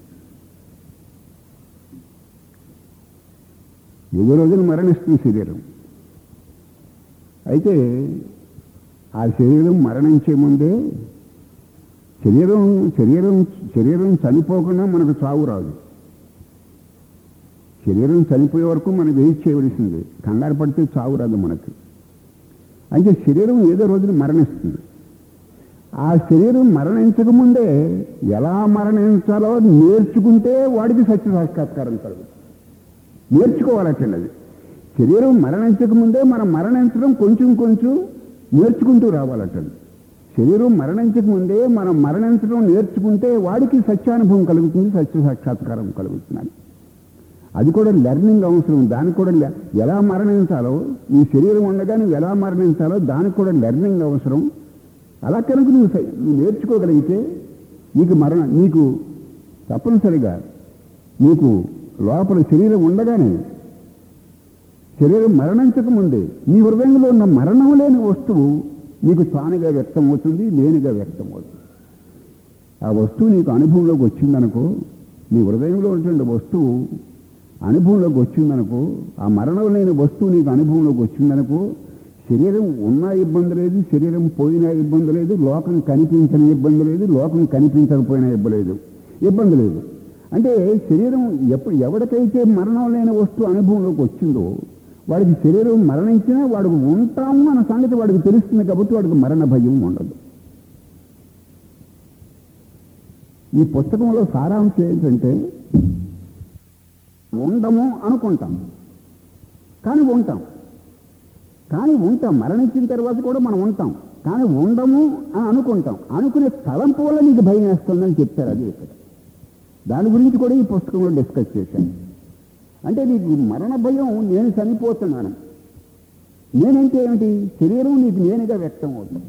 ఏదో రోజున మరణిస్తుంది శరీరం. అయితే ఆ శరీరం మరణించే ముందే శరీరం శరీరం శరీరం చనిపోకుండా మనకు చావు రాదు. శరీరం చనిపోయే వరకు మనం వెయిట్ చేయవలసింది, కంగారు పడితే చావు రాదు మనకి. అయితే శరీరం ఏదో రోజున మరణిస్తుంది. ఆ శరీరం మరణించకముందే ఎలా మరణించాలో నేర్చుకుంటే వాడికి సత్య సాక్షాత్కారం కలుగుతుంది. నేర్చుకోవాలంటే అది శరీరం మరణించకముందే మనం మరణించడం కొంచెం కొంచెం నేర్చుకుంటూ రావాలంటండి. శరీరం మరణించకముందే మనం మరణించడం నేర్చుకుంటే వాడికి సత్యానుభవం కలుగుతుంది, సత్య సాక్షాత్కారం కలుగుతుంది. అది కూడా లెర్నింగ్ అవసరం. దానికి కూడా ఎలా మరణించాలో, ఈ శరీరం ఉండగా నువ్వు ఎలా మరణించాలో దానికి కూడా లెర్నింగ్ అవసరం. అలా కనుక నువ్వు నువ్వు నేర్చుకోగలిగితే నీకు మరణ నీకు తప్పనిసరిగా నీకు లోపల శరీరం ఉండగానే, శరీరం మరణించకముందే నీ హృదయంలో ఉన్న మరణం లేని వస్తువు నీకు తానుగా వ్యక్తమవుతుంది, లేనిగా వ్యక్తమవుతుంది. ఆ వస్తువు నీకు అనుభవంలోకి వచ్చిందనుకో, నీ హృదయంలో ఉన్నటువంటి వస్తువు అనుభవంలోకి వచ్చిందనుకో, ఆ మరణం లేని వస్తువు నీకు అనుభవంలోకి వచ్చిందనుకో, శరీరం ఉన్నా ఇబ్బంది లేదు, శరీరం పోయినా ఇబ్బంది లేదు, లోకం కనిపించని ఇబ్బంది లేదు, లోకం కనిపించకపోయినా ఇబ్బంది లేదు ఇబ్బంది లేదు అంటే శరీరం ఎప్పుడు ఎవరికైతే మరణం లేని వస్తువు అనుభవంలోకి వచ్చిందో వాడికి శరీరం మరణించినా వాడు ఉంటాము అన్న సంగతి వాడికి తెలుస్తుంది, కాబట్టి వాడికి మరణ భయం ఉండదు. ఈ పుస్తకంలో సారాంశం ఏంటంటే, ఉండము అనుకుంటాం కానీ ఉంటాం కానీ ఉంటాం మరణించిన తర్వాత కూడా మనం ఉంటాం కానీ ఉండము అని అనుకుంటాం. అనుకునే తలంపు వల్ల నీకు భయం వేస్తుందని చెప్తారు. అది ఇక్కడ దాని గురించి కూడా ఈ పుస్తకంలో డిస్కస్ చేశాను. అంటే నీకు మరణ భయం, నేను చనిపోతున్నాను, నేనంటే ఏమిటి? శరీరం నీకు నేనుగా వ్యక్తం అవుతుంది.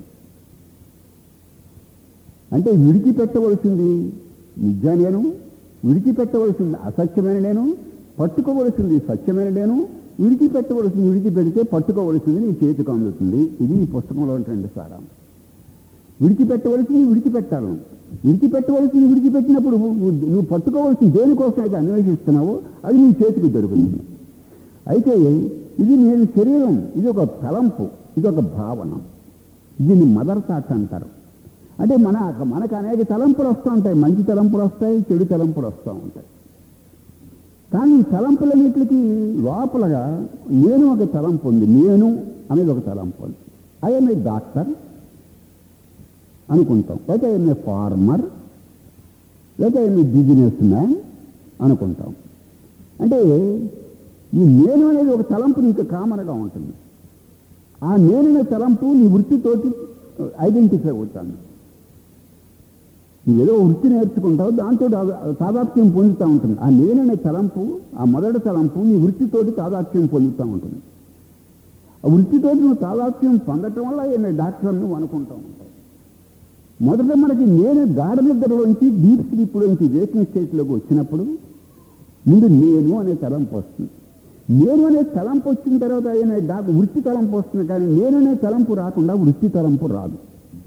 అంటే విడిచిపెట్టవలసింది నిజ నేను, విడిచిపెట్టవలసింది అసత్యమైన నేను, పట్టుకోవలసింది సత్యమైన నేను, విడిచిపెట్టవలసింది విడిచిపెడితే పట్టుకోవలసింది నీ చేతికి అందుతుంది. ఇది ఈ పుస్తకంలో ఉంటుంది సారా. విడిచిపెట్టవలసింది విడిచిపెట్టాలను, విడిచిపెట్టవలసింది విడిచిపెట్టినప్పుడు నువ్వు పట్టుకోవలసింది దేనికోసం అయితే అన్వేషిస్తున్నావో అది నీ చేతికి దొరుకుతుంది. అయితే ఇది నేను శరీరం, ఇది ఒక తలంపు, ఇది ఒక భావన, దీన్ని మదర్ థాట్స్ అంటారు. అంటే మన మనకు అనేక తలంపులు వస్తూ ఉంటాయి. మంచి తలంపులు వస్తాయి, చెడు తలంపులు వస్తూ ఉంటాయి. కానీ ఈ తలంపులన్నింటికి లోపలగా నేను ఒక తలంపు ఉంది. నేను అనేది ఒక తలంపు ఉంది. ఐఎమ్ ఏ డాక్టర్ అనుకుంటాం, లేకపోతే ఐఎమ్ ఏ ఫార్మర్, లేకపోతే ఐఎమ్ ఏ బిజినెస్ మ్యాన్ అనుకుంటాం. అంటే ఈ నేను అనేది ఒక తలంపు నీకు కామన్గా ఉంటుంది. ఆ నేననే తలంపు నీ వృత్తితోటి ఐడెంటిఫై అవుతాను. నువ్వేదో వృత్తి నేర్చుకుంటావు, దాంతో తాదాత్మ్యం పొందుతూ ఉంటుంది. ఆ నేననే తలంపు, ఆ మొదటి తలంపు నీ వృత్తితోటి తాదాత్మ్యం పొందుతూ ఉంటుంది. ఆ వృత్తితోటి నువ్వు తాదాత్మ్యం పొందటం వల్ల నేను డాక్టర్ నువ్వు అనుకుంటూ ఉంటావు. మొదట మనకి నేను గాఢ నిద్రలోంచి డీప్ స్లీప్లోంచి వేకింగ్ స్టేట్లోకి వచ్చినప్పుడు ముందు నేను అనే తలంపు వస్తుంది. నేను అనే తలంపు వచ్చిన తర్వాత ఆయన డాక్టర్ వృత్తి తలంపు వస్తుంది. కానీ నేను అనే తలంపు రాకుండా వృత్తి తలంపు రాదు.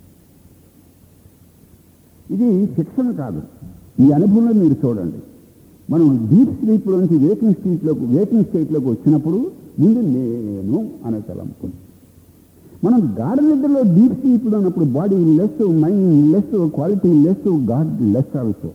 ఇది శిక్షణ కాదు, ఈ అనుభవంలో మీరు చూడండి. మనం డీప్ స్లీప్లోంచి వేకింగ్ స్టేట్లోకి వేకింగ్ స్టేట్లోకి వచ్చినప్పుడు ముందు నేను అనే తలంపు. మనం గాఢ నిద్రలో డీప్ స్లీప్లో ఉన్నప్పుడు body less, mind less, quality less, God less also.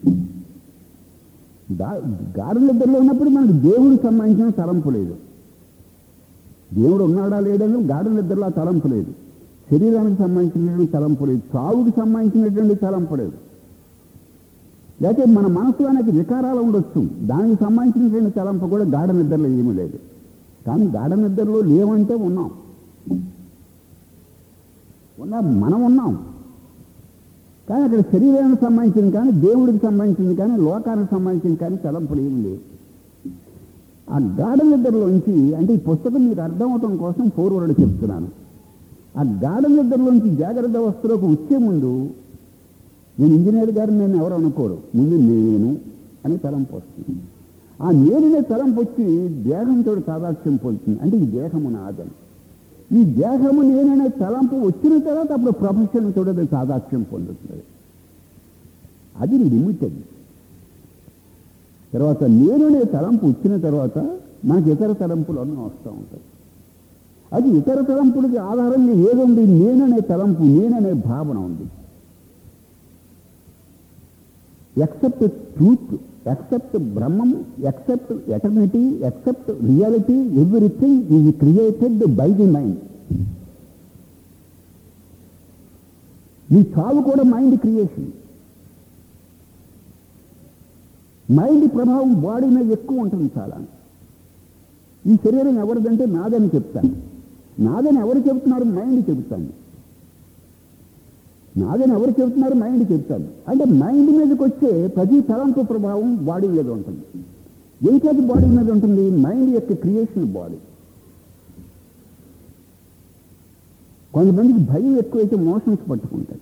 గాఢ నిద్రలో ఉన్నప్పుడు మనకు దేవుడికి సంబంధించిన తలంపు లేదు. దేవుడు ఉన్నాడా లేడని గాఢ నిద్రలో ఆ తలంపు లేదు. శరీరానికి సంబంధించినటువంటి తలంపు లేదు, చావుకి సంబంధించినటువంటి తలంపు లేదు. లేకపోతే మన మనసులో అనేక వికారాలు ఉండొచ్చు, దానికి సంబంధించినటువంటి తలంపు కూడా గాఢ నిద్రలో ఏమీ లేదు. కానీ గాఢ నిద్రలో లేవంటే ఉన్నాం, ఉన్నాం మనం ఉన్నాం. కానీ అక్కడ శరీరానికి సంబంధించింది కానీ, దేవుడికి సంబంధించింది కానీ, లోకానికి సంబంధించింది కానీ తలంపులు ఏమి లేవు. ఆ గాఢ నిద్రలోంచి, అంటే ఈ పుస్తకం మీకు అర్థమవటం కోసం పూర్వరుడు చెప్తున్నాను. ఆ గాఢ నిద్రలోంచి జాగ్రత్త అవస్థలోకి వచ్చే ముందు నేను ఇంజనీర్ గారిని నేను ఎవరు అనుకోరు, ముందు నేను అని తలంపు వస్తుంది. ఆ నేనునే తలంపు వచ్చి దేహంతో తాదాత్మ్యం పొందుతుంది. అంటే ఈ దేహము నాదని. ఈ దేహము నేననే తలంపు వచ్చిన తర్వాత అప్పుడు ప్రొఫెషన్ తోటి తాదాత్మ్యం పొందుతుంది. అది లిమిటెడ్. తర్వాత నేననే తలంపు వచ్చిన తర్వాత మనకి ఇతర తలంపులు అన్నీ వస్తూ ఉంటాయి. అది ఇతర తలంపులకి ఆధారంగా ఏదుంది? నేననే తలంపు, నేననే భావన ఉంది. Except truth, except Brahman, except eternity, except reality, everything is created by the mind. ఈ చావు కూడా మైండ్ క్రియేషన్. మైండ్ ప్రభావం బాడీ మీద ఎక్కువ ఉంటుంది చాలా. ఈ శరీరం ఎవరిదంటే నాదని చెప్తాను. నాదని ఎవరు చెబుతున్నారు? మైండ్ చెబుతాను. నాదని ఎవరు చెబుతున్నారు? మైండ్ చెప్తాను. అంటే మైండ్ మీదకి వచ్చే ప్రతి తలంపు ప్రభావం బాడీ మీద ఉంటుంది. ఎంచేది బాడీ మీద ఉంటుంది? మైండ్ యొక్క క్రియేషన్ బాడీ. కొంతమందికి భయం ఎక్కువైతే మోషన్స్ పట్టుకుంటాయి.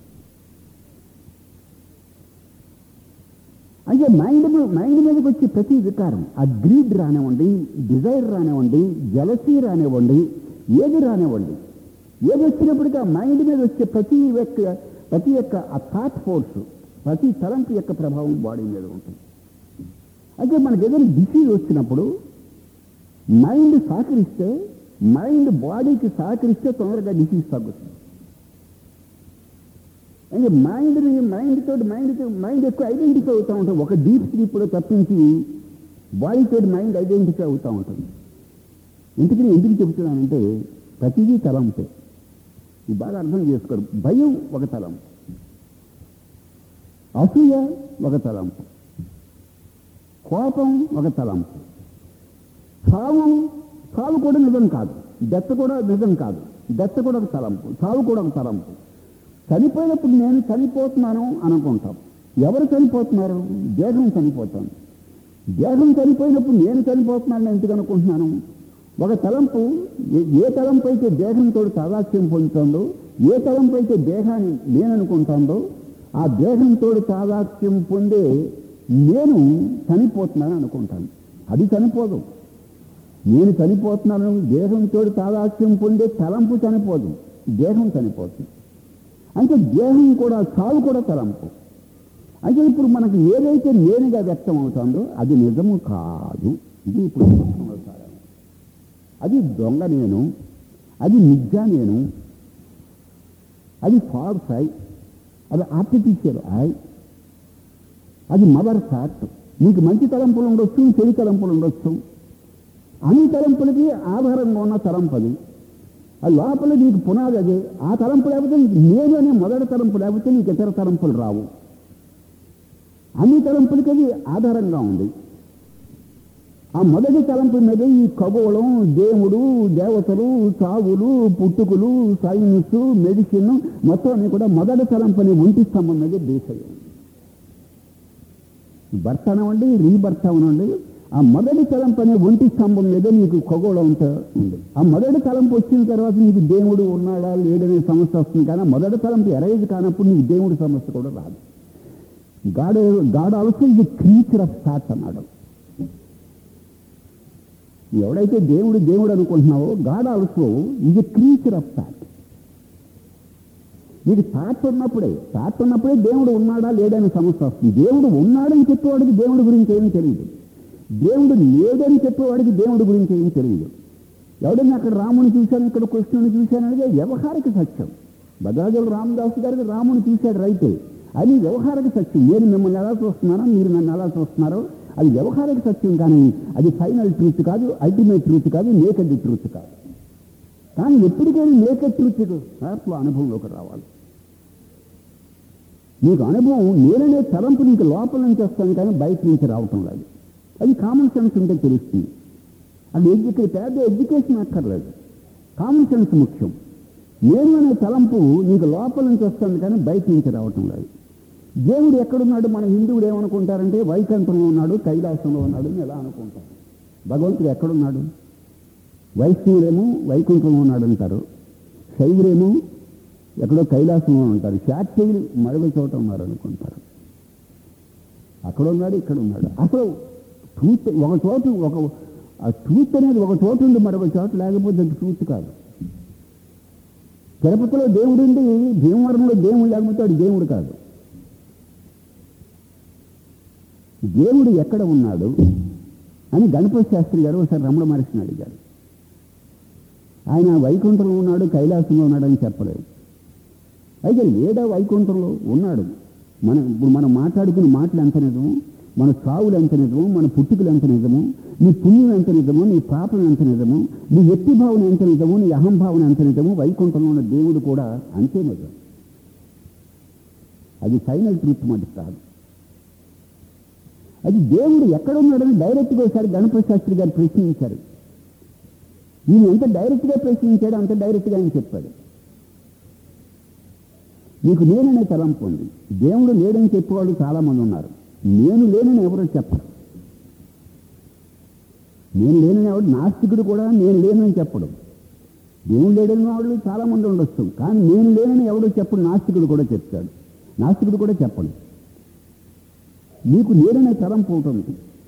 అంటే మైండ్ మైండ్ మీదకి వచ్చే ప్రతి వికారం, ఆ గ్రీడ్ రానివ్వండి, డిజైర్ రానివ్వండి, జలసీ రానివ్వండి, ఏది రానివ్వండి, ఏది వచ్చినప్పటికీ ఆ మైండ్ మీద వచ్చే ప్రతి యొక్క ప్రతి యొక్క ఆ థాట్ ఫోర్స్, ప్రతి తలంపు యొక్క ప్రభావం బాడీ మీద ఉంటుంది. అయితే మనకి ఏదైనా డిసీజ్ వచ్చినప్పుడు మైండ్ సహకరిస్తే, మైండ్ బాడీకి సహకరిస్తే తొందరగా డిసీజ్ తగ్గుతుంది. అంటే మైండ్ని మైండ్ తోటి మైండ్ మైండ్ ఎక్కువ ఐడెంటిఫై అవుతూ ఉంటుంది. ఒక డీప్ స్లీప్లో తప్పించి బాడీతో మైండ్ ఐడెంటిఫై అవుతూ ఉంటుంది. ఎందుకు నేను ఎందుకు చెబుతున్నానంటే ప్రతిదీ తలంపే. ఇది బాగా అర్థం చేసుకోరు. భయం ఒక తలంపు, అసూయ ఒక తలంపు, కోపం ఒక తలంపు, చావు చావు కూడా నిజం కాదు, డెత్ కూడా నిజం కాదు. డెత్ కూడా ఒక తలంపు, చావు కూడా ఒక తలంపు. చనిపోయినప్పుడు నేను చనిపోతున్నాను అనుకుంటాం. ఎవరు చనిపోతున్నారు? దేహం చనిపోతాను. దేహం చనిపోయినప్పుడు నేను చనిపోతున్నాను ఎందుకు అనుకుంటున్నాను? ఒక తలంపు ఏ తలంపు అయితే దేహంతో తాదాత్మ్యం పొందుతుందో, ఏ తలంపు అయితే దేహాన్ని నేను అనుకుంటుందో, ఆ దేహంతో తాదాత్మ్యం పొందే నేను చనిపోతున్నాను అనుకుంటాను. అది చనిపోదు. నేను చనిపోతున్నాను దేహంతో తాదాత్మ్యం పొందే తలంపు చనిపోదు, దేహం చనిపోతుంది. అంటే దేహం కూడా, చావు కూడా తలంపు. అయితే ఇప్పుడు మనకు ఏదైతే నేనుగా వ్యక్తం అవుతుందో అది నిజము కాదు. ఇది ఇప్పుడు సారం. అది దొంగ నేను, అది నిజ నేను, అది ఫాల్స్ ఐ, అది ఆర్టిఫిషియల్ ఐ, అది మదర్ ఫ్యాక్ట్. నీకు మంచి తలంపులు ఉండొచ్చు, చెడు తలంపులు ఉండొచ్చు. అన్ని తలంపులకి ఆధారంగా ఉన్న తలంపు అది. ఆ లోపల నీకు పునాది అదే. ఆ తలంపు లేకపోతే నీకు నేను అనే మొదటి తలంపు లేకపోతే నీకు ఇతర తలంపులు రావు. అన్ని తలంపులకి అది ఆధారంగా ఉంది. ఆ మొదటి తలంపు మీద ఈ ఖగోళం, దేవుడు, దేవతలు, చావులు, పుట్టుకులు, సైన్స్, మెడిసిన్ మొత్తం అన్ని కూడా మొదటి తలంపు అనే ఒంటి స్తంభం మీద బేస్ అయ్యి ఉంది. భర్త అనండి, రీభర్త అనండి, ఆ మొదటి తలంపు అనే ఒంటి స్తంభం మీద నీకు ఖగోళం అంతా ఉంది. ఆ మొదటి తలంపు వచ్చిన తర్వాత నీకు దేవుడు ఉన్నాడా లేడనే సమస్య వస్తుంది. కానీ మొదటి తలంపు ఎరైజ్ కానప్పుడు నీకు దేవుడి సమస్య కూడా రాదు. గాడ్ గాడ్ ఆల్సో ఇది క్రీచర్ ఆఫ్ థాట్ అన్నాడు. ఎవడైతే దేవుడు దేవుడు అనుకుంటున్నావో గాడ్ ఆల్సో ఇది క్రీచర్ ఆఫ్ థాట్. నీకు థాట్ ఉన్నప్పుడే థాట్ ఉన్నప్పుడే దేవుడు ఉన్నాడా లేడని సమస్య వస్తుంది. దేవుడు ఉన్నాడని చెప్పేవాడికి దేవుడి గురించి ఏమీ తెలియదు. దేవుడు లేడని చెప్పేవాడికి దేవుడి గురించి ఏమీ తెలియదు. ఎవడైనా అక్కడ రాముని చూశాను, ఇక్కడ కృష్ణుని చూశాను అనేది వ్యవహారిక సత్యం. భద్రాజుల రామదాసు గారికి రాముని చూశాడు రైతే, అది వ్యవహారిక సత్యం. నేను మిమ్మల్ని ఎలా చూస్తున్నానో మీరు నన్ను ఎలా చూస్తున్నారో అది వ్యవహారిక సత్యం. కానీ అది ఫైనల్ ట్రూత్ కాదు, అల్టిమేట్ ట్రూత్ కాదు, నేకెడ్ ట్రూత్ కాదు. కానీ ఎప్పటికైనా నేకెడ్ ట్రూత్ ఆత్మ అనుభవంలోకి రావాలి. నీకు అనుభవం నేననే తలంపు నీకు లోపల నుంచి వస్తాను కానీ బయట నుంచి రావటం లేదు. అది కామన్ సెన్స్ ఉంటే తెలుస్తుంది. అది ఇక్కడ పెద్ద ఎడ్యుకేషన్ అక్కర్లేదు, కామన్ సెన్స్ ముఖ్యం. నేను అనే తలంపు నీకు లోపల నుంచి వస్తుంది కానీ బయట నుంచి రావటం లేదు. దేవుడు ఎక్కడున్నాడు? మన హిందువుడు ఏమనుకుంటారంటే వైకుంఠంలో ఉన్నాడు, కైలాసంలో ఉన్నాడు అని ఎలా అనుకుంటారు. భగవంతుడు ఎక్కడున్నాడు? వైష్ణవులేమో వైకుంఠంలో ఉన్నాడు అంటారు, శైవులేమో ఎక్కడో కైలాసంలో ఉంటారు, శాక్తేయులు మరొక చోట ఉన్నారు అనుకుంటారు. అక్కడ ఉన్నాడు, ఇక్కడ ఉన్నాడు. అసలు ట్రూత్ ఒక చోటు, ఒక ట్రూత్ అనేది ఒక చోటు ఉండి మరొక చోట లేకపోతే అది ట్రూత్ కాదు. తిరుపతిలో దేవుడు ఉండి భీమవరంలో దేవుడు లేకపోతే అది దేవుడు కాదు. దేవుడు ఎక్కడ ఉన్నాడు అని గణపతి శాస్త్రి గారు ఒకసారి రమణ మహర్షిని అడిగారు. ఆయన వైకుంఠంలో ఉన్నాడు, కైలాసంలో ఉన్నాడు అని చెప్పలేదు. అయితే లేడా వైకుంఠంలో ఉన్నాడు. మన ఇప్పుడు మనం మాట్లాడుకున్న మాటలు ఎంత నిజము, మన సావులు ఎంత నిజము, మన పుట్టుకలు ఎంత నిజము, నీ పుణ్యం ఎంత నిజము, నీ పాపం ఎంత నిజము, నీ వ్యక్తి భావన ఎంత నిజము, నీ అహంభావన ఎంత నిజము, వైకుంఠంలో ఉన్న దేవుడు కూడా అంతే నిజం. అది ఫైనల్ ట్రూత్ మటుకు కాదు. అది దేవుడు ఎక్కడున్నాడని డైరెక్ట్గా ఒకసారి గణపతి శాస్త్రి గారు ప్రశ్నించారు. ఈయన ఎంత డైరెక్ట్గా ప్రశ్నించాడు అంత డైరెక్ట్గా ఆయన చెప్పాడు. నీకు నేననే తలంపు ఉంది. దేవుడు లేడని చెప్పేవాళ్ళు చాలామంది ఉన్నారు. నేను లేనని ఎవరో చెప్పరు. నేను లేనని ఎవడు నాస్తికుడు కూడా నేను లేనని చెప్పడు. దేవుడు లేడని వాళ్ళు చాలామంది ఉండొచ్చు, కానీ నేను లేనని ఎవడో చెప్పడు. నాస్తికుడు కూడా చెప్తాడు, నాస్తికుడు కూడా చెప్పడు. నీకు నేననే తలంపు ఉంటుంది,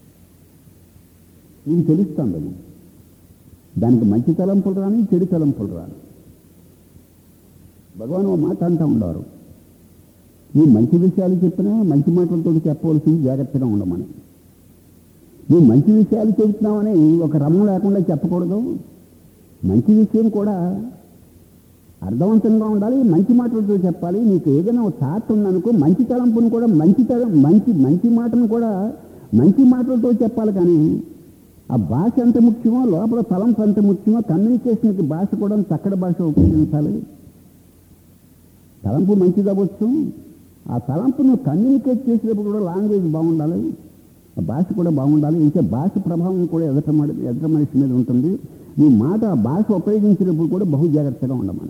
నీకు తెలుస్తుంది. దానికి మంచి తలంపులు రాని, చెడు తలంపులు రాని. భగవాన్ ఓ మాట అంటూ ఉండేవారు, నువ్వు మంచి విషయాలు చెప్పినా మంచి మాటలతో చెప్పవలసింది జాగ్రత్తగా ఉండమని. నువ్వు మంచి విషయాలు చెబుతున్నావని ఒక రమణ లేకుండా చెప్పకూడదు. మంచి విషయం కూడా అర్థవంతంగా ఉండాలి, మంచి మాటలతో చెప్పాలి. నీకు ఏదైనా ఒక థాట్ ఉందనుకో, మంచి తలంపును కూడా మంచి తలం మంచి మంచి మాటను కూడా మంచి మాటలతో చెప్పాలి. కానీ ఆ భాష ఎంత ముఖ్యమో లోపల తలంపు ఎంత ముఖ్యమో కమ్యూనికేషన్కి భాష కూడా చక్కటి భాష ఉపయోగించాలి. తలంపు మంచిది అవ్వచ్చు, ఆ తలంపును కమ్యూనికేట్ చేసేటప్పుడు కూడా లాంగ్వేజ్ బాగుండాలి, ఆ భాష కూడా బాగుండాలి. ఇంకా భాష ప్రభావం కూడా ఎదుట ఎదుట మనిషి మీద ఉంటుంది. ఈ మాట భాష ఉపయోగించినప్పుడు కూడా బహు జాగ్రత్తగా ఉండమని.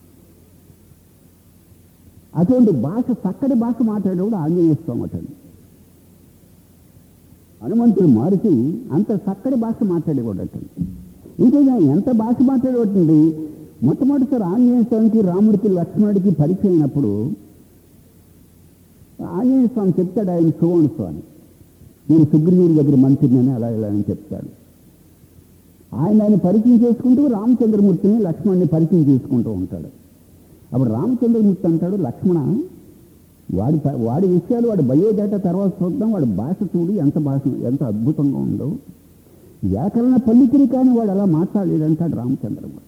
అటువంటి భాష చక్కటి భాష మాట్లాడేవాడు ఆంజనేయ స్వామి అటండి. హనుమంతుడు మారుతి అంత చక్కటి భాష మాట్లాడేవాడు అటండి. ఇంకా ఎంత భాష మాట్లాడేవాటండి. మొట్టమొదటిసారి ఆంజనేయ స్వామికి రాముడికి లక్ష్మణుడికి పరిచయం అయినప్పుడు ఆంజనేయ స్వామి చెప్తాడు, ఆయన సువర్ణ స్వామి, నేను సుగ్రీవుడి దగ్గర మంత్రిని అలా ఇలా అని చెప్తాడు. ఆయన ఆయన పరిచయం చేసుకుంటూ రామచంద్రమూర్తిని లక్ష్మణ్ని పరిచయం చేసుకుంటూ ఉంటాడు. అప్పుడు రామచంద్రమూర్తి అంటాడు, లక్ష్మణ వాడి వాడి విషయాలు వాడి బయోడేటా తర్వాత చూద్దాం, వాడి భాష చూడు ఎంత భాష ఎంత అద్భుతంగా ఉందో, వ్యాకరణ పల్లికిరి కానీ వాడు అలా మాట్లాడలేదంటాడు రామచంద్రమూర్తి.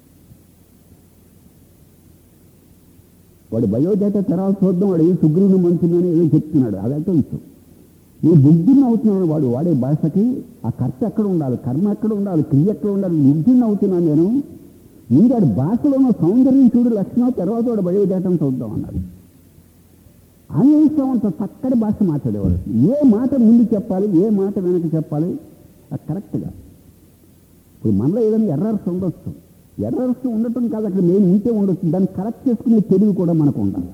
వాడు బయోడేటా తర్వాత చూద్దాం, వాడు ఏ సుగ్రీవుని మంత్రిని ఏదో చెప్తున్నాడు, అదైతే ఇచ్చు నువ్వు బుద్ధిని అవుతున్నాడు. వాడు వాడే భాషకి ఆ కర్త ఎక్కడ ఉండాలి, కర్మ ఎక్కడ ఉండాలి, క్రియ ఎక్కడ ఉండాలి, బుద్ధిని అవుతున్నాను నేను. మీరు వాడి భాషలో ఉన్న సౌందర్యం చూడు లక్షణం, తర్వాత వాడు బయోడేటాను చూద్దాం అన్నాడు. ఆంజనేయ అంత చక్కటి భాష మాట్లాడేవాడు. ఏ మాట ముందు చెప్పాలి, ఏ మాట వెనక చెప్పాలి, అది కరెక్ట్గా. ఇప్పుడు మనలో ఏదైనా ఎర్రర్స్ ఉండొచ్చు, ఎర్రర్స్ ఉండటం కాదు, అక్కడ నేను ఉంటే ఉండొచ్చు, దాన్ని కరెక్ట్ చేసుకునే తెలివి కూడా మనకు ఉండాలి.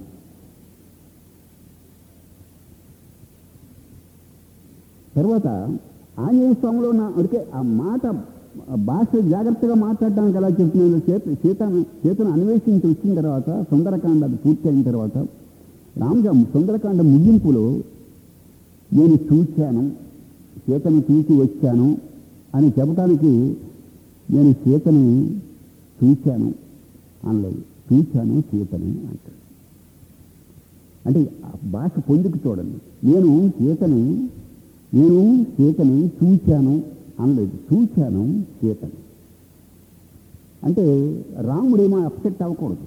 తర్వాత ఆంజనేయ స్వామిలో నా అడిగే ఆ మాట భాష జాగ్రత్తగా మాట్లాడడానికి ఎలా చెప్తున్నాను. చేత సీతను సీతను అన్వేషించి వచ్చిన తర్వాత సుందరకాండ అది పూర్తి అయిన తర్వాత రామజ సుందరకాండ ముగింపులో నేను చూశాను, సీతను చూసి వచ్చాను అని చెప్పడానికి నేను సీతని చూశాను అనలేదు, చూశాను సీతని అంటాడు. అంటే భాష పొందుకు చూడండి. నేను సీతని నేను సీతని చూశాను అనలేదు, చూశాను సీతని. అంటే రాముడేమో అప్సెట్ అవ్వకూడదు.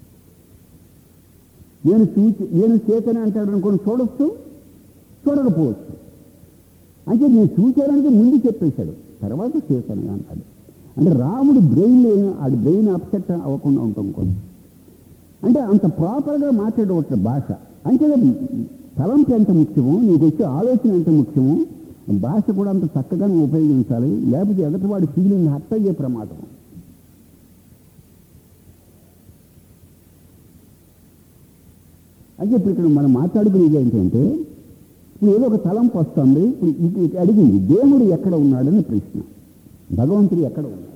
నేను చూసి నేను సీతని అంటాడు అనుకోని చూడొచ్చు, చూడకపోవచ్చు. అంటే నేను చూశానంటే ముందు చెప్పేశాడు, తర్వాత సీతని అంటాడు. అంటే రాముడు బ్రెయిన్ అది బ్రెయిన్ అప్సెట్ అవ్వకుండా ఉంటాం కొంచెం. అంటే అంత ప్రాపర్గా మాట్లాడవచ్చు భాష. అంటే తలంపు ఎంత ముఖ్యమో, నీకు వచ్చే ఆలోచన ఎంత ముఖ్యమో, భాష కూడా అంత చక్కగానే ఉపయోగించాలి. లేకపోతే ఎదటివాడి ఫీలింగ్ హర్ట్ అయ్యే ప్రమాదం. అయితే ఇప్పుడు ఇక్కడ మనం మాట్లాడుకునేది ఏంటంటే, ఇప్పుడు ఏదో ఒక తలంపు వస్తుంది. ఇప్పుడు అడిగింది దేవుడు ఎక్కడ ఉన్నాడని ప్రశ్న, భగవంతుడు ఎక్కడ ఉన్నాడు.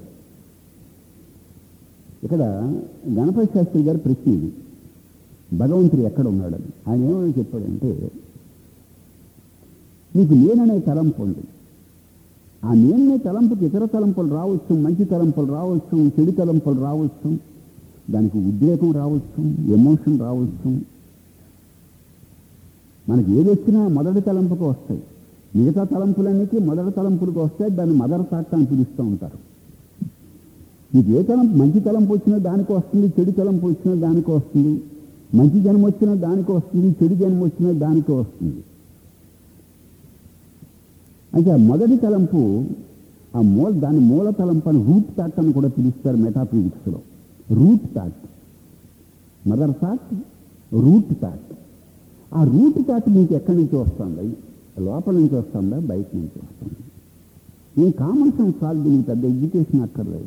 ఇక్కడ గణపతి శాస్త్రి గారి ప్రశ్న ఇది, భగవంతుడు ఎక్కడ ఉన్నాడని. ఆయన ఏమని చెప్పాడంటే, నీకు నేననే తలంపు ఉంది. ఆ నేననే తలంపుకి ఇతర తలంపులు రావచ్చు, మంచి తలంపులు రావచ్చు, చెడు తలంపులు రావచ్చు, దానికి ఉద్రేకం రావచ్చు, ఎమోషన్ రావచ్చు. మనకి ఏది వచ్చినా మొదటి తలంపుకు వస్తాయి. మిగతా తలంపులన్నిటికీ మొదటి తలంపులకు వస్తాయి. దాన్ని మదర్ థాట్ అని పిలుస్తూ ఉంటారు. నీకు ఏ తలంపు మంచి తలంపు వచ్చినా దానికి వస్తుంది, చెడు తలంపు వచ్చినా దానికి వస్తుంది. మంచి జన్మ వచ్చినా దానికి వస్తుంది, చెడు జన్మ వచ్చినా దానికి వస్తుంది. అయితే ఆ మొదటి తలంపు ఆ మూల దాని మూల తలంపు అని రూట్ థాట్ అని కూడా పిలుస్తారు మెటాఫిజిక్స్లో. Root thought, mother thought, root thought. ఆ రూట్ థాట్ మీకు ఎక్కడి నుంచి వస్తుంది? లోపల నుంచి వస్తుందా, బయట నుంచి వస్తుంది? ఈ కామన్ సెన్స్ చాలు, దీనికి పెద్ద ఎడ్యుకేషన్ అక్కర్లేదు.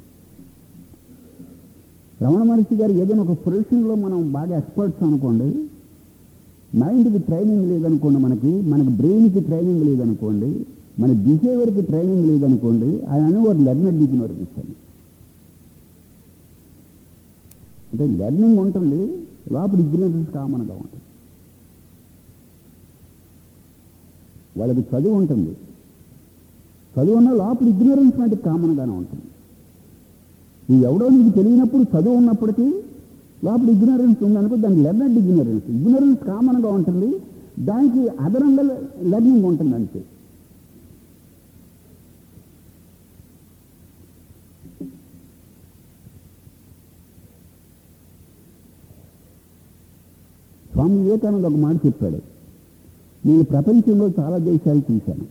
రమణ మహర్షి గారు ఏదైనా ఒక ప్రొఫెషన్లో మనం బాగా ఎక్స్పర్ట్స్ అనుకోండి, మైండ్కి ట్రైనింగ్ లేదనుకోండి, మనకి మనకి బ్రెయిన్కి ట్రైనింగ్ లేదనుకోండి, మన బిహేవియర్కి ట్రైనింగ్ లేదనుకోండి, ఆయన అనేవారు లెర్నర్ బిగినర్ ఇస్తాను. అంటే లెర్నింగ్ ఉంటుంది, లోపల ఇగ్నరెన్స్ కామన్గా ఉంటుంది. వాళ్ళకి చదువు ఉంటుంది, చదువు ఉన్న లోపల ఇగ్నరెన్స్ అంటే కామన్గానే ఉంటుంది. ఇది ఎవడో నీకు తెలియనప్పుడు చదువు ఉన్నప్పటికీ లోపల ఇగ్నరెన్స్ ఉందనుకో, దానికి లెర్నర్డ్ ఇగ్నరెన్స్. ఇగ్నరెన్స్ కామన్గా ఉంటుంది, దానికి అదనంగా లెర్నింగ్ ఉంటుంది అంతే. స్వామి వివేకానంద ఒక మాట చెప్పాడు, నేను ప్రపంచంలో చాలా దేశాలు చూశాను,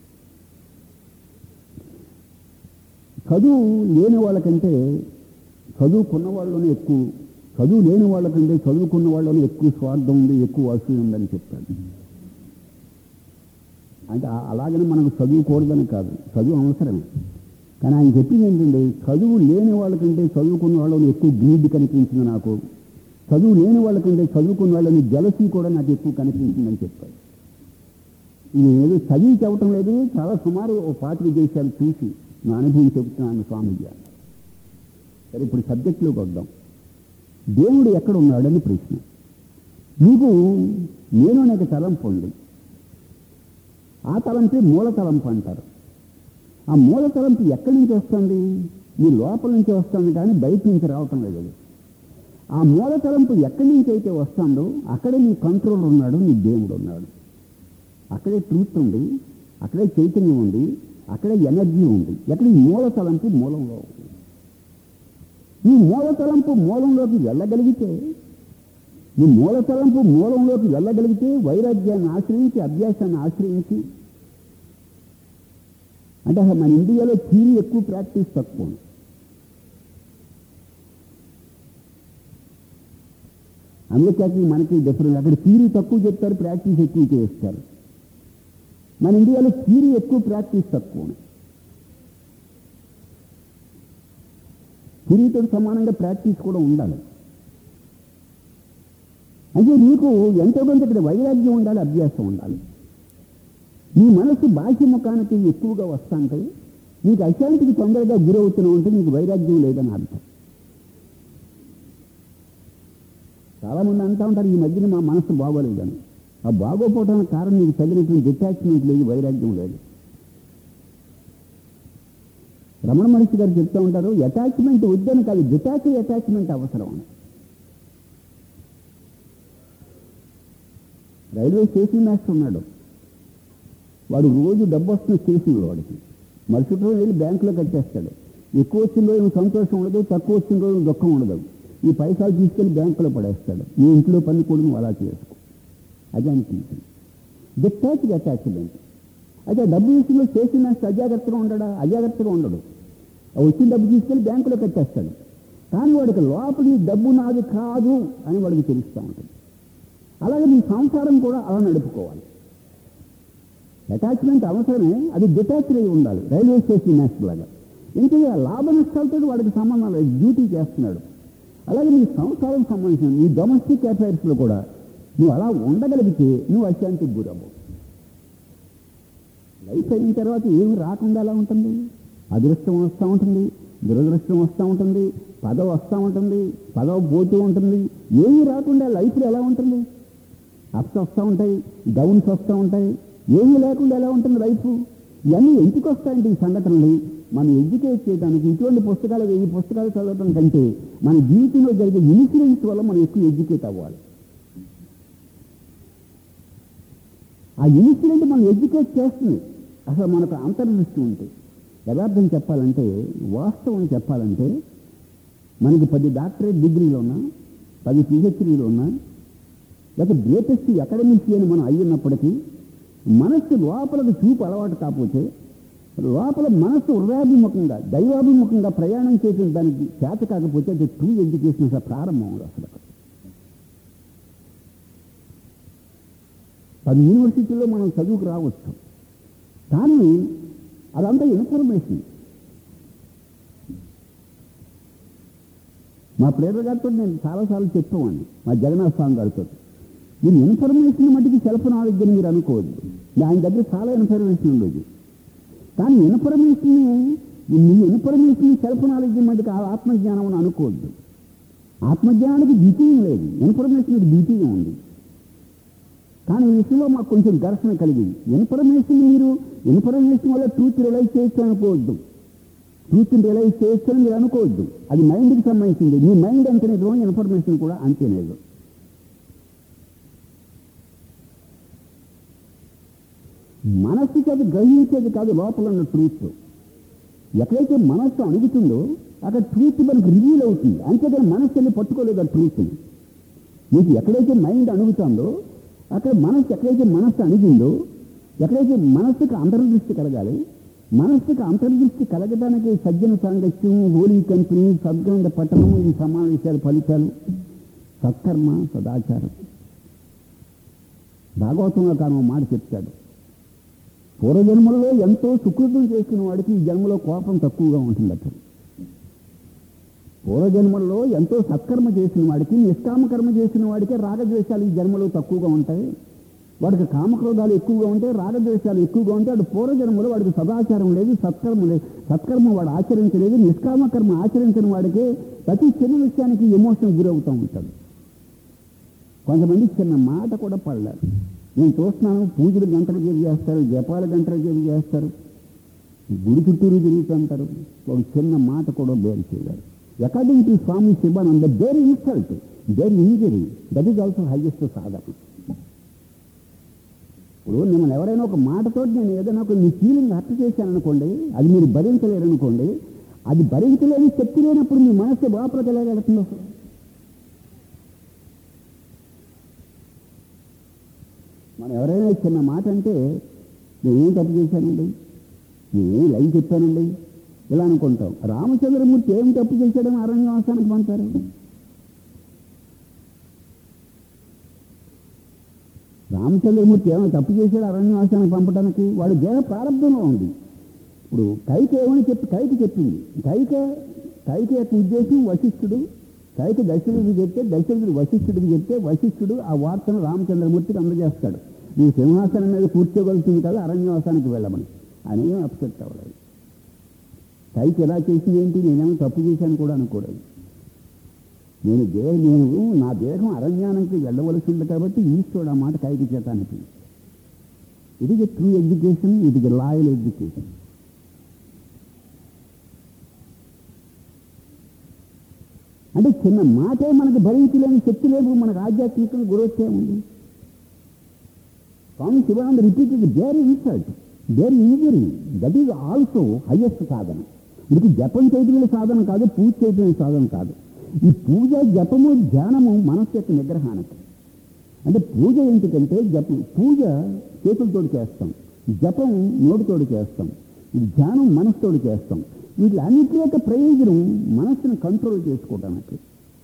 చదువు లేని వాళ్ళకంటే చదువుకున్న వాళ్ళలోనే ఎక్కువ, చదువు లేని వాళ్ళకంటే చదువుకున్న వాళ్ళలోనే ఎక్కువ స్వార్థం ఉంది, ఎక్కువ వసూలు ఉందని చెప్పాడు. అంటే అలాగని మనకు చదువుకూడదని కాదు, చదువు అవసరమే. కానీ ఆయన చెప్పింది ఏంటంటే చదువు లేని వాళ్ళకంటే చదువుకున్న వాళ్ళని ఎక్కువ గ్రీడ్ కనిపించింది నాకు, చదువు లేని వాళ్ళకంటే చదువుకున్న వాళ్ళని జలసీ కూడా నాకు ఎక్కువ కనిపించిందని చెప్పారు. ఇది ఏదో చదివి చెప్పటం లేదు, చాలా సుమారు ఓ పాతిక దేశాలు చూసి నా అనుభవం చెబుతున్నాను స్వామీజీ అన్నారు. సరే, ఇప్పుడు సబ్జెక్టులోకి వద్దాం. దేవుడు ఎక్కడ ఉన్నాడని ప్రశ్న. మీకు నేను అనేక తలంపు ఉంది. ఆ తలంపే మూల తలంపు అంటారు. ఆ మూల తలంపు ఎక్కడి నుంచి వస్తుంది? మీ లోపల నుంచి వస్తుంది, కానీ బయట నుంచి రావటం లేదు. ఆ మూల తలంపు ఎక్కడి నుంచి అయితే వస్తుందో అక్కడే నీ కంట్రోల్ ఉన్నాడు, నీ దేవుడు ఉన్నాడు. అక్కడే ట్రూత్ ఉంది, అక్కడే చైతన్యం ఉంది, అక్కడే ఎనర్జీ ఉంది. ఎక్కడ ఈ మూల తలంపు మూలంలో ఉంది. ఈ మూల తలంపు మూలంలోకి వెళ్ళగలిగితే ఈ మూల తలంపు మూలంలోకి వెళ్ళగలిగితే వైరాగ్యాన్ని ఆశ్రయించి, అభ్యాసాన్ని ఆశ్రయించి, అంటే అసలు మన ఇండియాలో థియరీ ఎక్కువ, ప్రాక్టీస్ తక్కువ. అమెరికాకి మనకి డిఫరెన్స్. అక్కడ థియరీ తక్కువ చెప్తారు, ప్రాక్టీస్ ఎక్కువ చేస్తారు. మన ఇండియాలో థియరీ ఎక్కువ, ప్రాక్టీస్ తక్కువ. థియరీతో సమానంగా ప్రాక్టీస్ కూడా ఉండాలి. అయితే నీకు ఎంతో కొంత ఇక్కడ వైరాగ్యం ఉండాలి, అభ్యాసం ఉండాలి. నీ మనసు బాహ్య ముఖానికి ఎక్కువగా వస్తాంటే నీకు అశాంతికి తొందరగా గురవుతూనే ఉంటే నీకు వైరాగ్యం లేదని అర్థం. చాలామంది అంటూ ఉంటారు ఈ మధ్యన మా మనసు బాగోలేదని. ఆ బాగోపోవడానికి కారణం నీకు తగినటువంటి డిటాచ్మెంట్ లేదు, వైరాగ్యం లేదు. రమణ మహర్షి గారు చెప్తూ ఉంటారు, అటాచ్మెంట్ వద్దని కాదు, డిటాచ్ అటాచ్మెంట్ అవసరం అని. రైల్వే స్టేషన్ మాస్టర్ ఉన్నాడు. వాడు రోజు డబ్బు వస్తున్న స్టేషన్లో వాడికి మరుసటి రోజు వెళ్ళి బ్యాంకులో కట్టేస్తాడు. ఎక్కువ వచ్చిన రోజు సంతోషం ఉండదు, తక్కువ వచ్చిన రోజు దుఃఖం ఉండదు. ఈ పైసలు తీసుకెళ్ళి బ్యాంకులో పడేస్తాడు. నీ ఇంట్లో పని కూడా నువ్వు అలా చేసుకో. అది అనిపించింది డిటాచ్ అటాచ్మెంట్. అయితే డబ్బు విషయంలో స్టేషన్ మాస్టర్ అజాగ్రత్తగా ఉండడా? అజాగ్రత్తగా ఉండడు. వచ్చిన డబ్బు తీసుకెళ్ళి బ్యాంకులో కట్టేస్తాడు. కానీ వాడికి లోపలి డబ్బు నాది కాదు అని వాడికి తెలుస్తూ ఉంటుంది. అలాగే నీ సంసారం కూడా అలా నడుపుకోవాలి. అటాచ్మెంట్ అవసరమే, అది డిటాచ్డ్ అయి ఉండాలి. రైల్వే స్టేషన్ మాస్టర్ లాగా. ఎందుకంటే ఆ లాభ నష్టాలతో వాడికి సంబంధం లేదు, డ్యూటీ చేస్తున్నాడు. అలాగే నీ సంసారం సంబంధించిన నీ డొమెస్టిక్ అఫైర్స్లో కూడా నువ్వు అలా ఉండగలిగితే నువ్వు అశాంతికి గురవు. లైఫ్ అయిన తర్వాత ఏమి రాకుండా ఎలా ఉంటుంది? అదృష్టం వస్తూ ఉంటుంది, దురదృష్టం వస్తూ ఉంటుంది, పదవి వస్తూ ఉంటుంది, పదవి పోతూ ఉంటుంది. ఏమీ రాకుండా లైఫ్లో ఎలా ఉంటుంది? అప్స్ వస్తూ ఉంటాయి, డౌన్స్ వస్తూ ఉంటాయి. ఏమీ లేకుండా ఎలా ఉంటుంది లైఫ్? ఇవన్నీ ఎందుకు వస్తాయంటే ఈ సంఘటనలు మనం ఎడ్యుకేట్ చేయడానికి ఇటువంటి పుస్తకాలు, ఈ పుస్తకాలు చదవటం కంటే మన జీవితంలో జరిగే ఇన్సిడెంట్స్ వల్ల మనం ఎక్కువ ఎడ్యుకేట్ అవ్వాలి. ఆ ఇన్సిడెంట్ మనం ఎడ్యుకేట్ చేస్తుంది. అసలు మనకు అంతర్దృష్టి ఉంటే, యథార్థం చెప్పాలంటే, వాస్తవం చెప్పాలంటే, మనకి పది డాక్టరేట్ డిగ్రీలు ఉన్నా, పది పిహెచ్డీలు ఉన్నా, లేక గ్రేటెస్ట్ అకాడమిక్స్ అని మనం అయ్యున్నప్పటికీ మనస్సు లోపలకు చూపు అలవాటు కాకపోతే, లోపల మనస్సు హృదయాభిముఖంగా, దైవాభిముఖంగా ప్రయాణం చేసిన దానికి చేత కాకపోతే అది ట్రూ ఎడ్యుకేషన్ అసలు ప్రారంభం అవుతుంది. అసలు పది యూనివర్సిటీల్లో మనం చదువుకు రావచ్చు, కానీ అదంతా ఇన్ఫర్మేషన్. మా ప్రేరణ గారితో నేను చాలాసార్లు చెప్పేవాడిని, మా జగన్నాథ్ స్వామి గారితో, మీరు ఇన్ఫర్మేషన్ మటుకి సెల్ఫ్ నాలెడ్జ్ అని మీరు అనుకోవద్దు. ఆయన దగ్గర చాలా ఇన్ఫర్మేషన్ ఉండేది, కానీ ఇన్ఫర్మేషన్ మీ ఇన్ఫర్మేషన్ సెల్ఫ్ నాలెడ్జ్ మటుకు ఆత్మజ్ఞానం అని అనుకోవద్దు. ఆత్మజ్ఞానానికి ద్వితీయం లేదు, ఇన్ఫర్మేషన్కి ద్వితీయం ఉంది. కానీ ఈ విషయంలో మాకు కొంచెం ఘర్షణ కలిగింది. ఇన్ఫర్మేషన్ మీరు ఇన్ఫర్మేషన్ వల్ల ట్రూత్ రియలైజ్ చేయొచ్చు అనుకోవద్దు, ట్రూత్ని రియలైజ్ చేయొచ్చు అని మీరు అనుకోవద్దు. అది మైండ్కి సంబంధించింది. మీ మైండ్ ఎంత నిజమో ఇన్ఫర్మేషన్ కూడా అంతే నిజం. మనస్సుకి అది గ్రహించేది కాదు, లోపల ఉన్న ట్రూత్. ఎక్కడైతే మనస్సు అణుగుతుందో అక్కడ ట్రూత్ మనకు రివీల్ అవుతుంది. అంతేకాని మనస్సు వెళ్ళి పట్టుకోలేదు ఆ ట్రూత్ని. మీకు ఎక్కడైతే మైండ్ అణుగుతుందో అక్కడ మనస్సు, ఎక్కడైతే మనస్సు అణిగిందో, ఎక్కడైతే మనస్సుకు అంతర్దృష్టి కలగాలి, మనస్సుకు అంతర్దృష్టి కలగడానికి సజ్జన సాంగత్యం, హోలీ కంపెనీ, సద్గ్రంథ పట్టణం, ఈ సమావేశాల ఫలితాలు, సత్కర్మ, సదాచారం. భాగవతంలో కాను మాట చెప్తాడు, పూర్వజన్మలో ఎంతో సుకృతం చేసిన వాడికి ఈ జన్మలో కోపం తక్కువగా ఉంటుందట. పూర్వజన్మల్లో ఎంతో సత్కర్మ చేసిన వాడికి, నిష్కామకర్మ చేసిన వాడికే రాగద్వేషాలు ఈ జన్మలో తక్కువగా ఉంటాయి. వాడికి కామక్రోధాలు ఎక్కువగా ఉంటాయి, రాగద్వేషాలు ఎక్కువగా ఉంటాయి. వాడు పూర్వజన్మలో వాడికి సదాచారం లేదు, సత్కర్మ లేదు, సత్కర్మ వాడు ఆచరించలేదు. నిష్కామకర్మ ఆచరించిన వాడికి ప్రతి చిన్న విషయానికి ఎమోషన్ గురవుతూ ఉంటాడు. కొంతమంది చిన్న మాట కూడా పడలేరు. నేను చూస్తున్నాను, పూజలు గంటలు జరి చేస్తారు, జపాలు గంటలు జరి చేస్తారు, గుడి చుట్టూరు తిరుగుతుంటారు, ఒక చిన్న మాట కూడా బేర్ చేయలేరు. According to Swami Sivananda, bear insult, bear injury, that is also highest sadhana. ఇప్పుడు మిమ్మల్ని ఎవరైనా ఒక మాటతో నేను ఏదైనా ఒక మీ ఫీలింగ్ హర్ట్ చేశాను అనుకోండి, అది మీరు భరించలేరు అనుకోండి, అది భరించలేని శక్తి లేనప్పుడు మీ మనస్సు బాపలకు ఎలా వెళుతుందో. మనం ఎవరైనా చిన్న మాట అంటే నేనేం తప్పు చేశానండి, నేనేం లైన్ చెప్పానండి ఇలా అనుకుంటాం. రామచంద్రమూర్తి ఏం తప్పు చేశాడని అరణ్యవాసానికి పంపారు. రామచంద్రమూర్తి ఏమైనా తప్పు చేశాడు అరణ్యవాసానికి పంపడానికి? వాడు దేహ ప్రారంభంలో ఉంది. ఇప్పుడు కైక ఏమని చెప్పి కైకి చెప్పింది. కైక కైక యొక్క ఉద్దేశం వశిష్ఠుడు, కైక దశరథుడికి చెప్తే, దశరథుడు వశిష్ఠుడికి చెప్తే, వశిష్ఠుడు ఆ వార్తను రామచంద్రమూర్తికి అందజేస్తాడు. ఈ సింహాసనం మీద కూర్చోగలుగుతుంది కదా, అరణ్యవాసానికి వెళ్ళమని. అని ఏం అప్సెట్ అవ్వలేదు. కైకి ఎలా చేసింది ఏంటి, నేనేమో తప్పు చేశాను కూడా అనుకోలేదు. నేను దే నేను నా దేహం అరణ్యానికి వెళ్ళవలసింది కాబట్టి ఈశ్వరుడు ఆ మాట కైకి చేత అనిపింది. It is a true education, it is a loyal education. అంటే చిన్న మాటే మనకు భరించలేని శక్తి లేదు, మనకు ఆధ్యాత్మికంగా గురొచ్చే ఉంది. Swami Sivananda repeated, bear insult, bear injury, that is also highest sadhana. ఇది జపం చేయటమే సాధన కాదు, పూజ చేయటమే సాధన కాదు. ఈ పూజ, జపము, ధ్యానము మనస్సు యొక్క నిగ్రహానికి. అంటే పూజ ఎందుకంటే జపం, పూజ చేతులతోటి చేస్తాం, జపం నోటితోటి చేస్తాం, ధ్యానం మనసుతోటి చేస్తాం. వీటి అన్నిటి యొక్క ప్రయోజనం మనస్సును కంట్రోల్ చేసుకోవడానికి.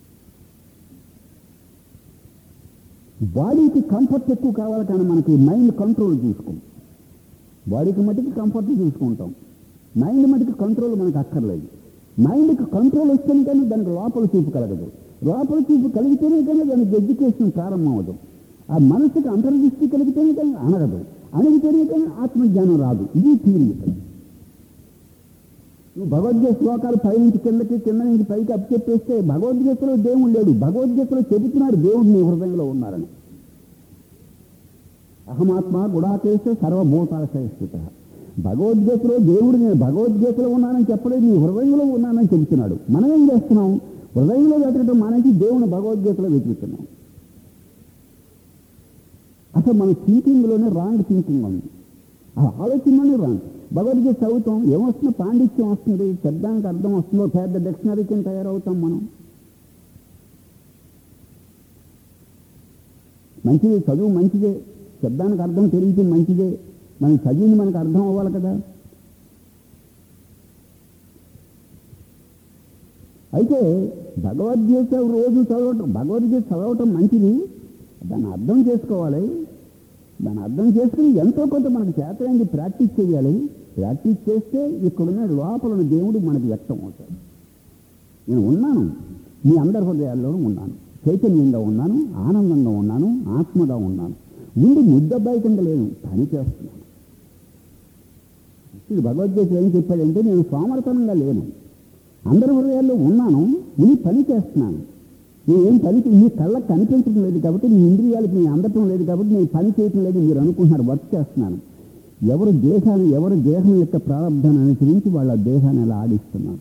బాడీకి కంఫర్ట్ ఎక్కువ కావాలి కానీ మనకి మైండ్ కంట్రోల్ చూసుకోం. బాడీకి మటుకు కంఫర్ట్ చూసుకుంటాం, మైండ్ మటుకు కంట్రోల్ మనకు అక్కర్లేదు. మైండ్కి కంట్రోల్ వస్తేనే కానీ దానికి లోపల చూపు కలగదు, లోపల చూపు కలిగితేనే కానీ దానికి ఎడ్యుకేషన్ ప్రారంభం అవ్వదు. ఆ మనసుకి అంతర్దృష్టి కలిగితేనే కానీ అనగదు, అణిగితేనే కానీ ఆత్మజ్ఞానం రాదు. ఇది థియరీ. నువ్వు భగవద్గీత శ్లోకాలు పై నుంచి కిందకి, కింద నుంచి పైకి అప్పు చెప్పేస్తే భగవద్గీతలో దేవుడు లేడు. భగవద్గీతలో చెబుతున్నాడు దేవుడు నీ హృదయంలో ఉన్నారని. అహమాత్మ గుడాకేశ సర్వభూతాశయస్థిత. భగవద్గీతలో దేవుడు నేను భగవద్గీతలో ఉన్నానని చెప్పలేదు, నీ హృదయంలో ఉన్నానని చెబుతున్నాడు. మనం ఏం చేస్తున్నాం? హృదయంలో వెతకడం మానేసి దేవుని భగవద్గీతలో వెతుకుతున్నాం. అసలు మన థింకింగ్లోనే రాంగ్ థింకింగ్ ఉంది, ఆ ఆలోచనలోనే రాంగ్. భగవద్గీత చదువుతాం, ఏమొస్తుందో పాండిత్యం వస్తుంది, శబ్దానికి అర్థం వస్తుందో, పెద్ద డిక్షనరీ కింద తయారవుతాం మనం. మంచిది, చదువు మంచిదే, శబ్దానికి అర్థం తెలియటం మంచిదే, మనం చదివింది మనకు అర్థం అవ్వాలి కదా. అయితే భగవద్గీత రోజు చదవటం, భగవద్గీత చదవటం మంచిది, దాన్ని అర్థం చేసుకోవాలి. దాన్ని అర్థం చేసుకుని ఎంతో కొంత మనకు చేతనైంది ప్రాక్టీస్ చేయాలి. ప్రాక్టీస్ చేస్తే ఇక్కడున్న లోపల దేవుడు మనకు వ్యక్తం అవుతాడు. నేను ఉన్నాను, మీ అందరి హృదయాల్లోనూ ఉన్నాను, చైతన్యంగా ఉన్నాను, ఆనందంగా ఉన్నాను, ఆత్మగా ఉన్నాను. ముందు ముద్దబ్బాయి కింద లేను, పని చేస్తున్నాను. ఇది భగవద్గీత ఏం చెప్పాడంటే, నేను సోమరతనంగా లేను, అందరి హృదయాల్లో ఉన్నాను, నీ పని చేస్తున్నాను. నేనేం పని, నీ కళ్ళకు కనిపించడం లేదు కాబట్టి, నీ ఇంద్రియాలకు నీ అందటం లేదు కాబట్టి నేను పని చేయటం లేదు మీరు అనుకుంటున్నారు, వర్క్ చేస్తున్నాను. ఎవరు దేహాన్ని, ఎవరు దేహం యొక్క ప్రారంభాన్ని అనుసరించి వాళ్ళ దేహాన్ని అలా ఆడిస్తున్నారు.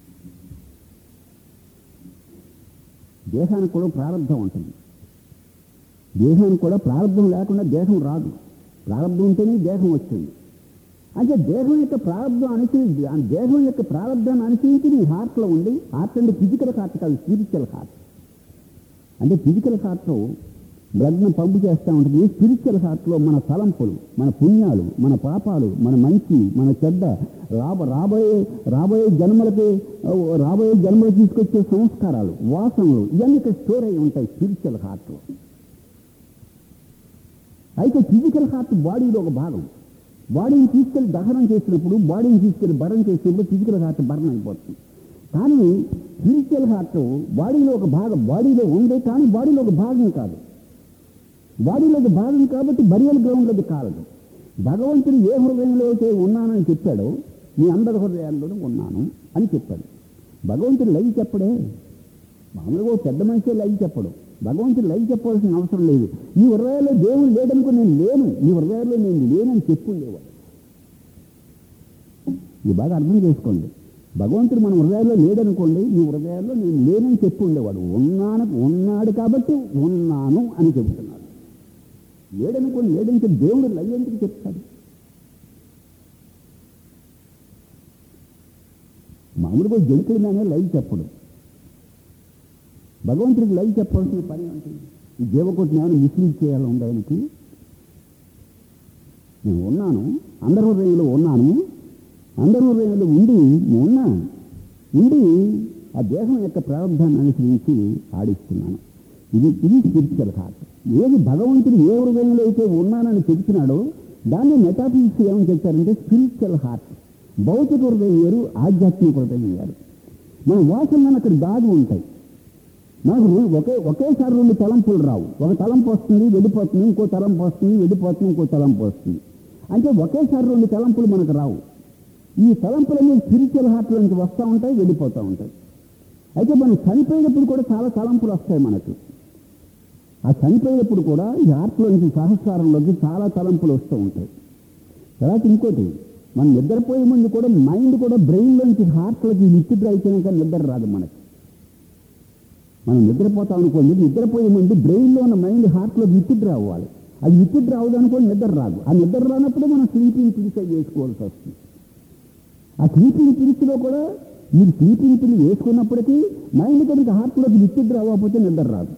దేహానికి కూడా ప్రారంభం ఉంటుంది. దేహానికి కూడా ప్రారంభం లేకుండా దేహం రాదు, ప్రారంభం ఉంటేనే దేహం వచ్చింది. అంటే దేహం యొక్క ప్రారంభం అనుసరించి, దేహం యొక్క ప్రారంభాన్ని అనుసరించి నీ హార్ట్లో ఉండి, హార్ట్ అంటే ఫిజికల్ హార్ట్ కాదు, స్పిరిచువల్ హార్ట్. అంటే ఫిజికల్ హార్ట్లో బ్లడ్ను పంపు చేస్తూ ఉంటుంది, స్పిరిచువల్ హార్ట్లో మన తలంపులు, మన పుణ్యాలు, మన పాపాలు, మన మంచి, మన చెడ్డ, రాబ రాబోయే రాబోయే జన్మలకి రాబోయే జన్మలు తీసుకొచ్చే సంస్కారాలు, వాసనలు, ఇవన్నీ ఇక్కడ స్టోర్ అయి ఉంటాయి స్పిరిచువల్ హార్ట్లో. అయితే ఫిజికల్ హార్ట్ బాడీలో ఒక భాగం. బాడీని తీసుకెళ్ళి దహనం చేసినప్పుడు, బాడీని తీసుకెళ్ళి బర్న్ చేసినప్పుడు ఫిజికల్ హార్ట్ బర్న్ అయిపోతుంది. కానీ స్పిరిచువల్ హార్ట్ బాడీలో ఒక భాగం, బాడీలో ఉంది కానీ బాడీలో ఒక భాగం కాదు. బాడీలో ఒక భాగం కాబట్టి బరియల్ గ్రౌండ్లోది కాదు. భగవంతుడు ఏ హృదయంలో అయితే ఉన్నానని చెప్పాడో మీ అందరి హృదయాల్లోనూ ఉన్నాను అని చెప్పాడు. భగవంతుడు లైవ్ చెప్పడే, మామూలుగా పెద్ద మనిషి లైవ్ చెప్పడు. భగవంతుడు లైవ్ చెప్పవలసిన అవసరం లేదు. ఈ హృదయాల్లో దేవుడు లేదనుకో నేను లేను, ఈ హృదయాల్లో నేను లేనని చెప్పుండేవాడు. ఇది బాగా అర్థం చేసుకోండి. భగవంతుడు మన హృదయాల్లో లేదనుకోండి, ఈ హృదయాల్లో నేను లేనని చెప్పి ఉండేవాడు. ఉన్నాను ఉన్నాడు కాబట్టి ఉన్నాను అని చెబుతున్నాడు. లేడనుకోండి, లేదని చెప్పి దేవుడు లైవ్ ఎందుకు చెప్తాడు? మామూలుగా జంతువులనే లైవ్ చెప్పడు. భగవంతుడికి లైవ్ చెప్పాల్సిన పని ఉంటుంది. ఈ జీవకోటిని ఏమైనా మిస్లీడ్ చేయాలి ఉంది ఆయనకి. నేను ఉన్నాను, అందరి హృదయంలో ఉన్నాను, అందరి హృదయంలో ఉండి ఉన్నా ఉండి ఆ దేహం యొక్క ప్రారంభాన్ని అనుసరించి ఆడిస్తున్నాను. ఇది ఇది స్పిరిచువల్ హార్ట్. ఏది భగవంతుడు ఏ హృదయంలో అయితే ఉన్నానని చెప్తున్నాడో దాన్ని మెటాఫిజిక్స్ ఏమని చెప్తారంటే స్పిరిచువల్ హార్ట్. భౌతిక హృదయం వేరు, ఆధ్యాత్మిక హృదయం వేరు. మన వాసనలను అక్కడ దాగి ఉంటాయి. నాకు ఒకే ఒకేసారి రెండు తలంపులు రావు. ఒక తలంపు వస్తుంది వెళ్ళిపోతుంది, ఇంకో తలంపు వస్తుంది వెళ్ళిపోతుంది, ఇంకో తలంపు వస్తుంది. అంటే ఒకేసారి రెండు తలంపులు మనకు రావు. ఈ తలంపులన్నీ స్పిరిచువల్ హార్ట్లో నుంచి వస్తూ ఉంటాయి, వెళ్ళిపోతూ ఉంటాయి. అయితే మనం చనిపోయినప్పుడు కూడా చాలా తలంపులు వస్తాయి మనకు. ఆ చనిపోయినప్పుడు కూడా ఈ హార్ట్లో నుంచి సహస్రారంలోకి చాలా తలంపులు వస్తూ ఉంటాయి. తర్వాత ఇంకోటి, మనం నిద్రపోయే ముందు కూడా మైండ్ కూడా బ్రెయిన్లోంచి హార్ట్లోకి విత్డ్రా అయిపోయినాక నిద్ర రాదు మనకి. మనం నిద్రపోతాం అనుకోండి, నిద్రపోయే ముందు బ్రెయిన్లో ఉన్న మైండ్ హార్ట్లోకి విత్డ్రా అవ్వాలి. అది విత్డ్రా అవ్వదు అనుకోండి, నిద్ర రాదు. ఆ నిద్ర రానప్పుడు మనం స్లీపింగ్ పిలిచే చేసుకోవాల్సి వస్తుంది. ఆ స్లీపింగ్ పిలిచిలో కూడా మీరు స్లీపింగ్ పిల్లి వేసుకున్నప్పటికీ మైండ్ కనుక హార్ట్లోకి విత్డ్రా అవ్వకపోతే నిద్ర రాదు.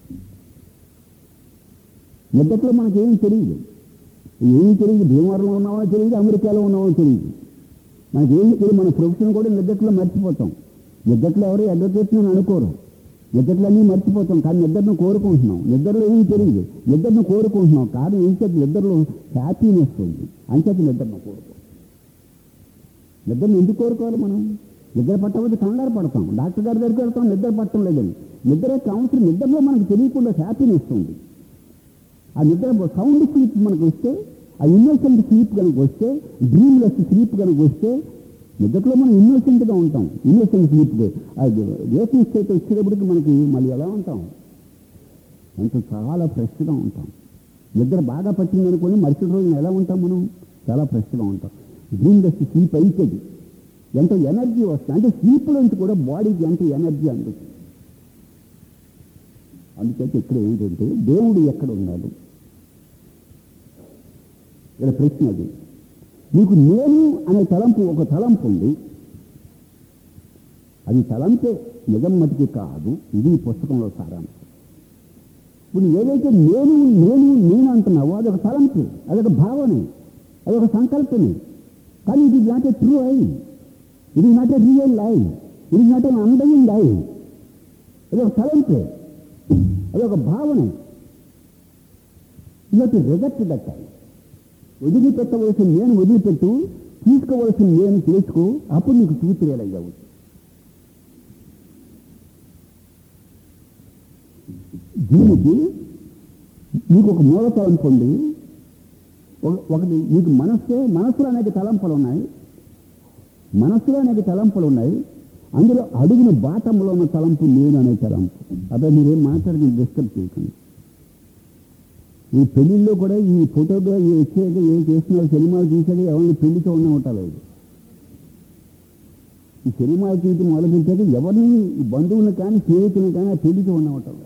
నిద్రలో మనకేం తెలియదు, ఏం తెలియదు. భీమవరంలో ఉన్నామో తెలియదు, అమెరికాలో ఉన్నామో తెలియదు. మనకేం తెలియదు. మన ప్రొఫెషన్ కూడా నిద్రలో మర్చిపోతాం. నిద్రలో ఎవరు అడ్వకేట్ అని అనుకోరు. నిద్రలన్నీ మర్చిపోతాం, కానీ నిద్రను కోరుకుంటున్నాం. నిద్రలో ఏం తెలియదు, నిద్రను కోరుకుంటున్నాం. కారణం ఏం చేతి నిద్రలో హ్యాపీనెస్ ఉంది, అంచేత నిద్రను కోరుకో. నిద్రను ఎందుకు కోరుకోవాలి మనం? నిద్ర పట్టకపోతే కంగారు పడతాం, డాక్టర్ గారి దగ్గరికి వెళ్తాం, నిద్ర పట్టడం లేదని. నిద్ర కౌన్సిల్ నిద్రలో మనకు తెలియకుండా హ్యాపీనెస్ ఉంది. ఆ నిద్ర సౌండ్ స్లీప్ మనకు వస్తే, ఆ ఇన్నోసెంట్ స్లీప్ కనుక వస్తే, డ్రీమ్లెస్ స్లీప్ కనుక వస్తే, నిద్రలో మనం ఇన్నోసెంట్గా ఉంటాం. ఇన్నోసెంట్ స్లీప్ వేసిన స్టేట్ వచ్చేటప్పటికి మనకి మళ్ళీ ఎలా ఉంటాం ఎంత చాలా ఫ్రెష్గా ఉంటాం. నిద్ర బాగా పట్టింది అనుకోని మరుసటి రోజున ఎలా ఉంటాం మనం? చాలా ఫ్రెష్గా ఉంటాం. డ్రీమ్లెస్ స్లీప్ అయిపోయింది, ఎంతో ఎనర్జీ వస్తుంది. అంటే స్లీప్లోంచి కూడా బాడీకి ఎంతో ఎనర్జీ అందుతుంది. అందుకైతే ఇక్కడ ఏంటంటే దేవుడు ఎక్కడ ఉన్నాడు ఇక్కడ ప్రశ్న. అది నీకు నేను అనే తలంపు ఒక తలంపు ఉంది, అది తలంపే, నిజం మటుకి కాదు. ఇది ఈ పుస్తకంలో సారాంశం. ఇప్పుడు ఏదైతే నేను నేను నేను అంటున్నావో అదొక తలంపు, అదొక భావనే, అదొక సంకల్పమే. కానీ ఇది నాట్ ఏ ట్రూ ఐ, ఇది నాట్ ఏ రియల్ ఐ, ఇది నాట్ ఏ అండర్స్టాండింగ్ ఐ. అదొక తలంపే, అదొక భావనే. ఇది రిజెక్ట్ దట్ ఐ. వదిలిపెట్టవలసిన నేను వదిలిపెట్టు, తీసుకోవలసిన నేను తీసుకో, అప్పుడు నీకు ట్రూత్ రియలైజ్ అవ్వచ్చు. దీనికి నీకు ఒక మూల తలంపు ఉంది. ఒకటి నీకు మనస్సే, మనస్సులో అనేక తలంపులు ఉన్నాయి, మనస్సులో అనేక తలంపులు ఉన్నాయి. అందులో అడుగున బాటంలో ఉన్న తలంపు నేను అనే తలంపు. అదే మీరేం మాట్లాడి డిస్టర్బ్ చేయకండి. ఈ పెళ్లిల్లో కూడా ఈ ఫోటోగ్రఫీ వచ్చాక ఏం చేస్తున్నారు, సినిమాలు చూసాక ఎవరిని పెళ్లితో ఉన్న ఉండలేదు. ఈ సినిమాలు చూసి మొదలుపెట్టాక ఎవరిని బంధువులను కానీ స్నేహితులను కానీ ఆ పెళ్లితో ఉన్న ఉండలేదు.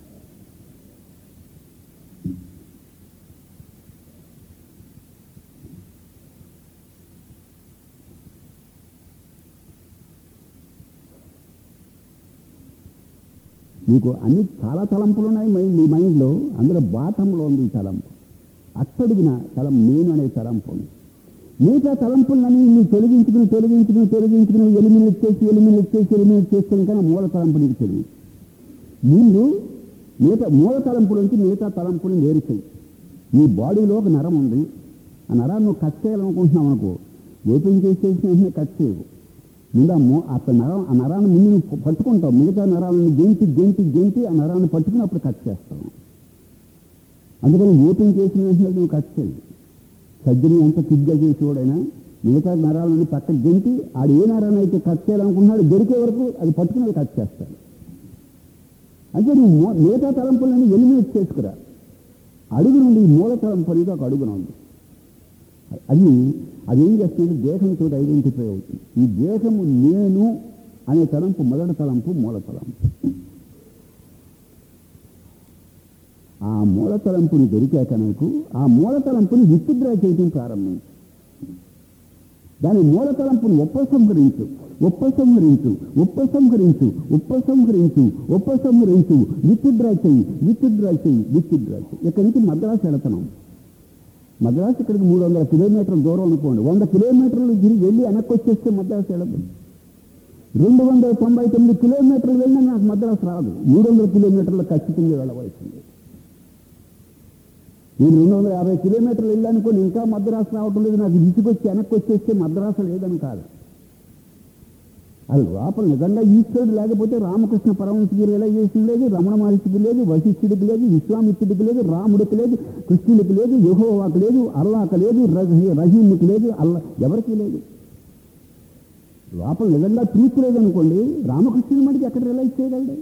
మీకు అన్ని చాలా తలంపులు ఉన్నాయి మైండ్, మీ మైండ్లో. అందులో బాటంలో ఉంది ఈ తలంపు, అట్టడిగిన తలం నేను అనే తలంపు ఉంది. మిగతా తలంపులని నువ్వు తొలగించుకుని తొలగించుకుని తొలగించుకుని ఎలిమినేట్ చేసి ఎలిమినేట్ చేసి ఎలిమినేట్ చేస్తే కానీ మూల తలంపు నీకు తెలియదు. ముందు మిగతా మూల తలంపు నుంచి మిగతా తలంపుని వేరు చేయి. నీ బాడీలో ఒక నరం ఉంది, ఆ నరాన్ని నువ్వు కట్ చేయాలనుకుంటున్నావు అనుకో, ఓపెన్ చేసేసిన వెంటనే కట్ చేయవు. ముందు ఆ మో ఆ నరం ఆ నరాన్ని ముందు నువ్వు పట్టుకుంటావు, మిగతా నరాలను గెంటి గెంటి గెంటి ఆ నరాన్ని పట్టుకుని అప్పుడు కట్ చేస్తావు. అందుకని ఓపెన్ చేసిన వెంటనే నువ్వు కట్ చేయి. సర్జరీ ఎంత తిగ్గా చేసేవాడైనా మిగతా నరాలని పక్క గెంటి ఆడు ఏ నరాన్ని అయితే కట్ చేయాలనుకుంటున్నాడు దొరికే వరకు అది పట్టుకుని అది కట్ చేస్తాడు. అంటే నువ్వు మిగతా తలంపులని ఎలిమినేట్ చేసుకురా. అడుగు నుండి ఈ మూల తలంపు అనేది ఒక అడుగున ఉంది. అది అది ఏం చేస్తుందంటే దేహంతో ఐడెంటిఫై అవుతుంది. ఈ దేహము నేను అనే తలంపు మొదటి తలంపు మూల తలంపు. ఆ మూల తలంపుని దొరికాక నీకు ఆ మూల తలంపుని విత్డ్రా చేయడం ప్రారంభించు. దాని మూల తలంపుని ఉపసంహరించు ఉపసంహరించు ఉపసంహరించు ఉపసంహరించు ఉపసంహరించు విత్డ్రా చెయ్యి విత్డ్రా చెయ్యి విత్డ్రా చెయ్యి. ఇక్కడి నుంచి మద్రాసు వెళుతున్నాం. మద్రాసు ఇక్కడికి మూడు వందల కిలోమీటర్ల దూరం అనుకోండి. వంద కిలోమీటర్లు తిరిగి వెళ్ళి వెనక్కి వచ్చేస్తే మద్రాసు వెళ్ళదు. రెండు వందల తొంభై తొమ్మిది కిలోమీటర్లు వెళ్ళినా నాకు మద్రాసు రాదు. మూడు వందల కిలోమీటర్లు ఖచ్చితంగా వెళ్ళవలసింది. నేను రెండు వందల యాభై కిలోమీటర్లు వెళ్ళానుకోని ఇంకా మద్రాసు రావటం లేదు, నాకు విసుకొచ్చి వెనక్కి వచ్చేస్తే మద్రాసు లేదని కాదు. అది లోపల నిజంగా ఈశ్వరుడు లేకపోతే రామకృష్ణ పరమహంసకి రియలైజేషన్ లేదు, రమణ మహర్షికి లేదు, వశిష్ఠుడికి లేదు, విశ్వామిత్రుడికి లేదు, రాముడికి లేదు, కృష్ణుడికి లేదు, యెహోవాకి లేదు, అల్లాకి లేదు, రహీముకి లేదు, అల్లా ఎవరికి లేదు. లోపల నిజంగా ట్రూత్ లేదనుకోండి, రామకృష్ణుడి మటుకు ఎక్కడ రియలైజ్ చేయగలడు?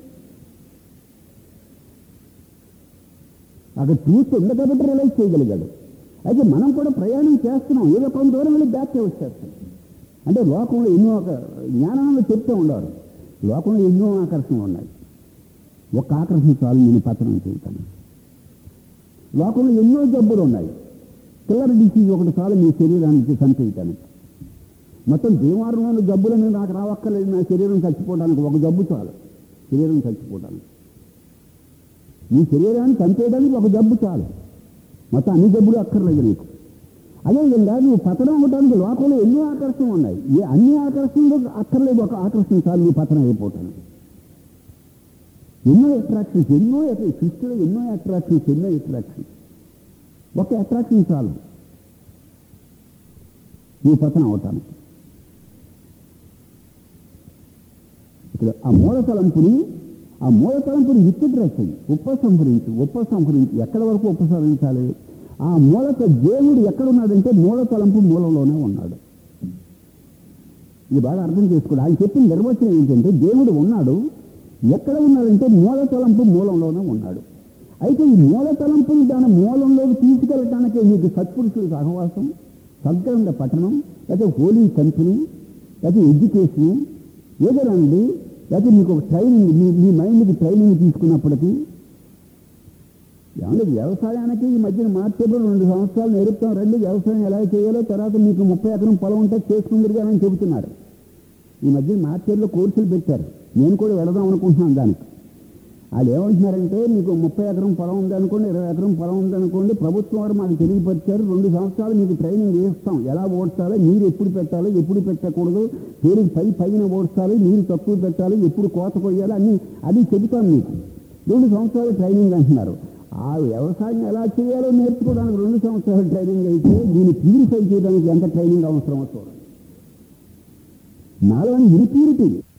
అక్కడ ట్రూత్ ఉంది కాబట్టి రియలైజ్ చేయగలిగాడు. అయితే మనం కూడా ప్రయాణం చేస్తున్నాం, ఏదో కొంత దూరం వెళ్ళి బ్యాక్ వచ్చేస్తాం. అంటే లోకంలో ఎన్నో ఒక జ్ఞానంలో చెప్తూ ఉండరు, లోకంలో ఎన్నో ఆకర్షణలు ఉన్నాయి. ఒక్క ఆకర్షణ చాలు నేను పతనం చేయటాను. లోకంలో ఎన్నో జబ్బులు ఉన్నాయి. కిల్లర్ డిసీజ్ ఒకటి చాలు మీ శరీరానికి చనిపోయటానికి. మొత్తం దేవారంలోని జబ్బులని నాకు రావక్కర్లేదు, నా శరీరం చచ్చిపోవడానికి ఒక జబ్బు చాలు. శరీరం చచ్చిపోవడానికి నీ శరీరాన్ని చంపేయడానికి ఒక జబ్బు చాలు. మొత్తం అన్ని జబ్బులు అక్కర్లేదు నీకు. అదేవిధంగా నువ్వు పతనం అవడానికి లోకంలో ఎన్నో ఆకర్షణలు ఉన్నాయి. ఏ అన్ని ఆకర్షణలు అక్కర్లేదు, ఒక ఆకర్షణ చాలు నువ్వు పతనం అయిపోతాను. ఎన్నో అట్రాక్షన్స్ ఎన్నో సృష్టిలో ఎన్నో అట్రాక్షన్స్ ఎన్నో అట్రాక్షన్స్ ఒక అట్రాక్షన్ చాలు నువ్వు పతనం అవుతాను. ఇక్కడ ఆ మూల తలంపుని ఆ మూల తలంపుని విత్డ్రా చెయ్యి, ఉపసంహరించు ఉపసంహరించు ఎక్కడ వరకు ఉపసంహరించాలి? ఆ మూలక దేవుడు ఎక్కడున్నాడంటే మూల తలంపు మూలంలోనే ఉన్నాడు. ఇది బాగా అర్థం చేసుకోండి. ఆయన చెప్పిన నిర్వచనం ఏంటంటే దేవుడు ఉన్నాడు, ఎక్కడ ఉన్నాడంటే మూల తలంపు మూలంలోనే ఉన్నాడు. అయితే ఈ మూల తలంపుని దాని మూలంలోకి తీసుకెళ్ళటానికి మీకు సత్పురుషుల సహవాసం, సద్గ్రంథ పఠనం, లేకపోతే హోలీ కంపెనీ, లేకపోతే ఎడ్యుకేషను ఏదోనండి, లేకపోతే మీకు ఒక ట్రైనింగ్ మీ మీ మైండ్కి ట్రైనింగ్ తీసుకున్నప్పటికీ. ఏమంటే వ్యవసాయానికి ఈ మధ్యన మార్చేప్పుడు రెండు సంవత్సరాలు నేర్పుతాం, రెండు వ్యవసాయం ఎలా చేయాలో, తర్వాత మీకు ముప్పై ఎకరం పొలం ఉంటే చేసుకుందరు అని చెబుతున్నారు. ఈ మధ్య మార్చేరులో కోర్సులు పెట్టారు, నేను కూడా వెళదాం అనుకుంటున్నాను దానికి. వాళ్ళు ఏమంటున్నారంటే మీకు ముప్పై ఎకరం పొలం ఉందనుకోండి, ఇరవై ఎకరం పొలం ఉందనుకోండి, ప్రభుత్వం వారు మాకు తెలియపరిచారు, రెండు సంవత్సరాలు మీకు ట్రైనింగ్ చేస్తాం, ఎలా ఓడ్చాలి, నీరు ఎప్పుడు పెట్టాలి, ఎప్పుడు పెట్టకూడదు, పేరుకి పై పైన ఓడ్చాలి, నీరు తక్కువ పెట్టాలి, ఎప్పుడు కోత కొయ్యాలి అన్ని అది చెబుతాం మీకు. రెండు సంవత్సరాలు ట్రైనింగ్ అంటున్నారు. ఆ వ్యవసాయం ఎలా చేయాలో నేర్చుకోవడానికి రెండు సంవత్సరాలు ట్రైనింగ్ అయితే దీన్ని ప్యూరిఫై చేయడానికి ఎంత ట్రైనింగ్ అవసరమో చూడండి. నాలో ఇన్ప్యూరిటీ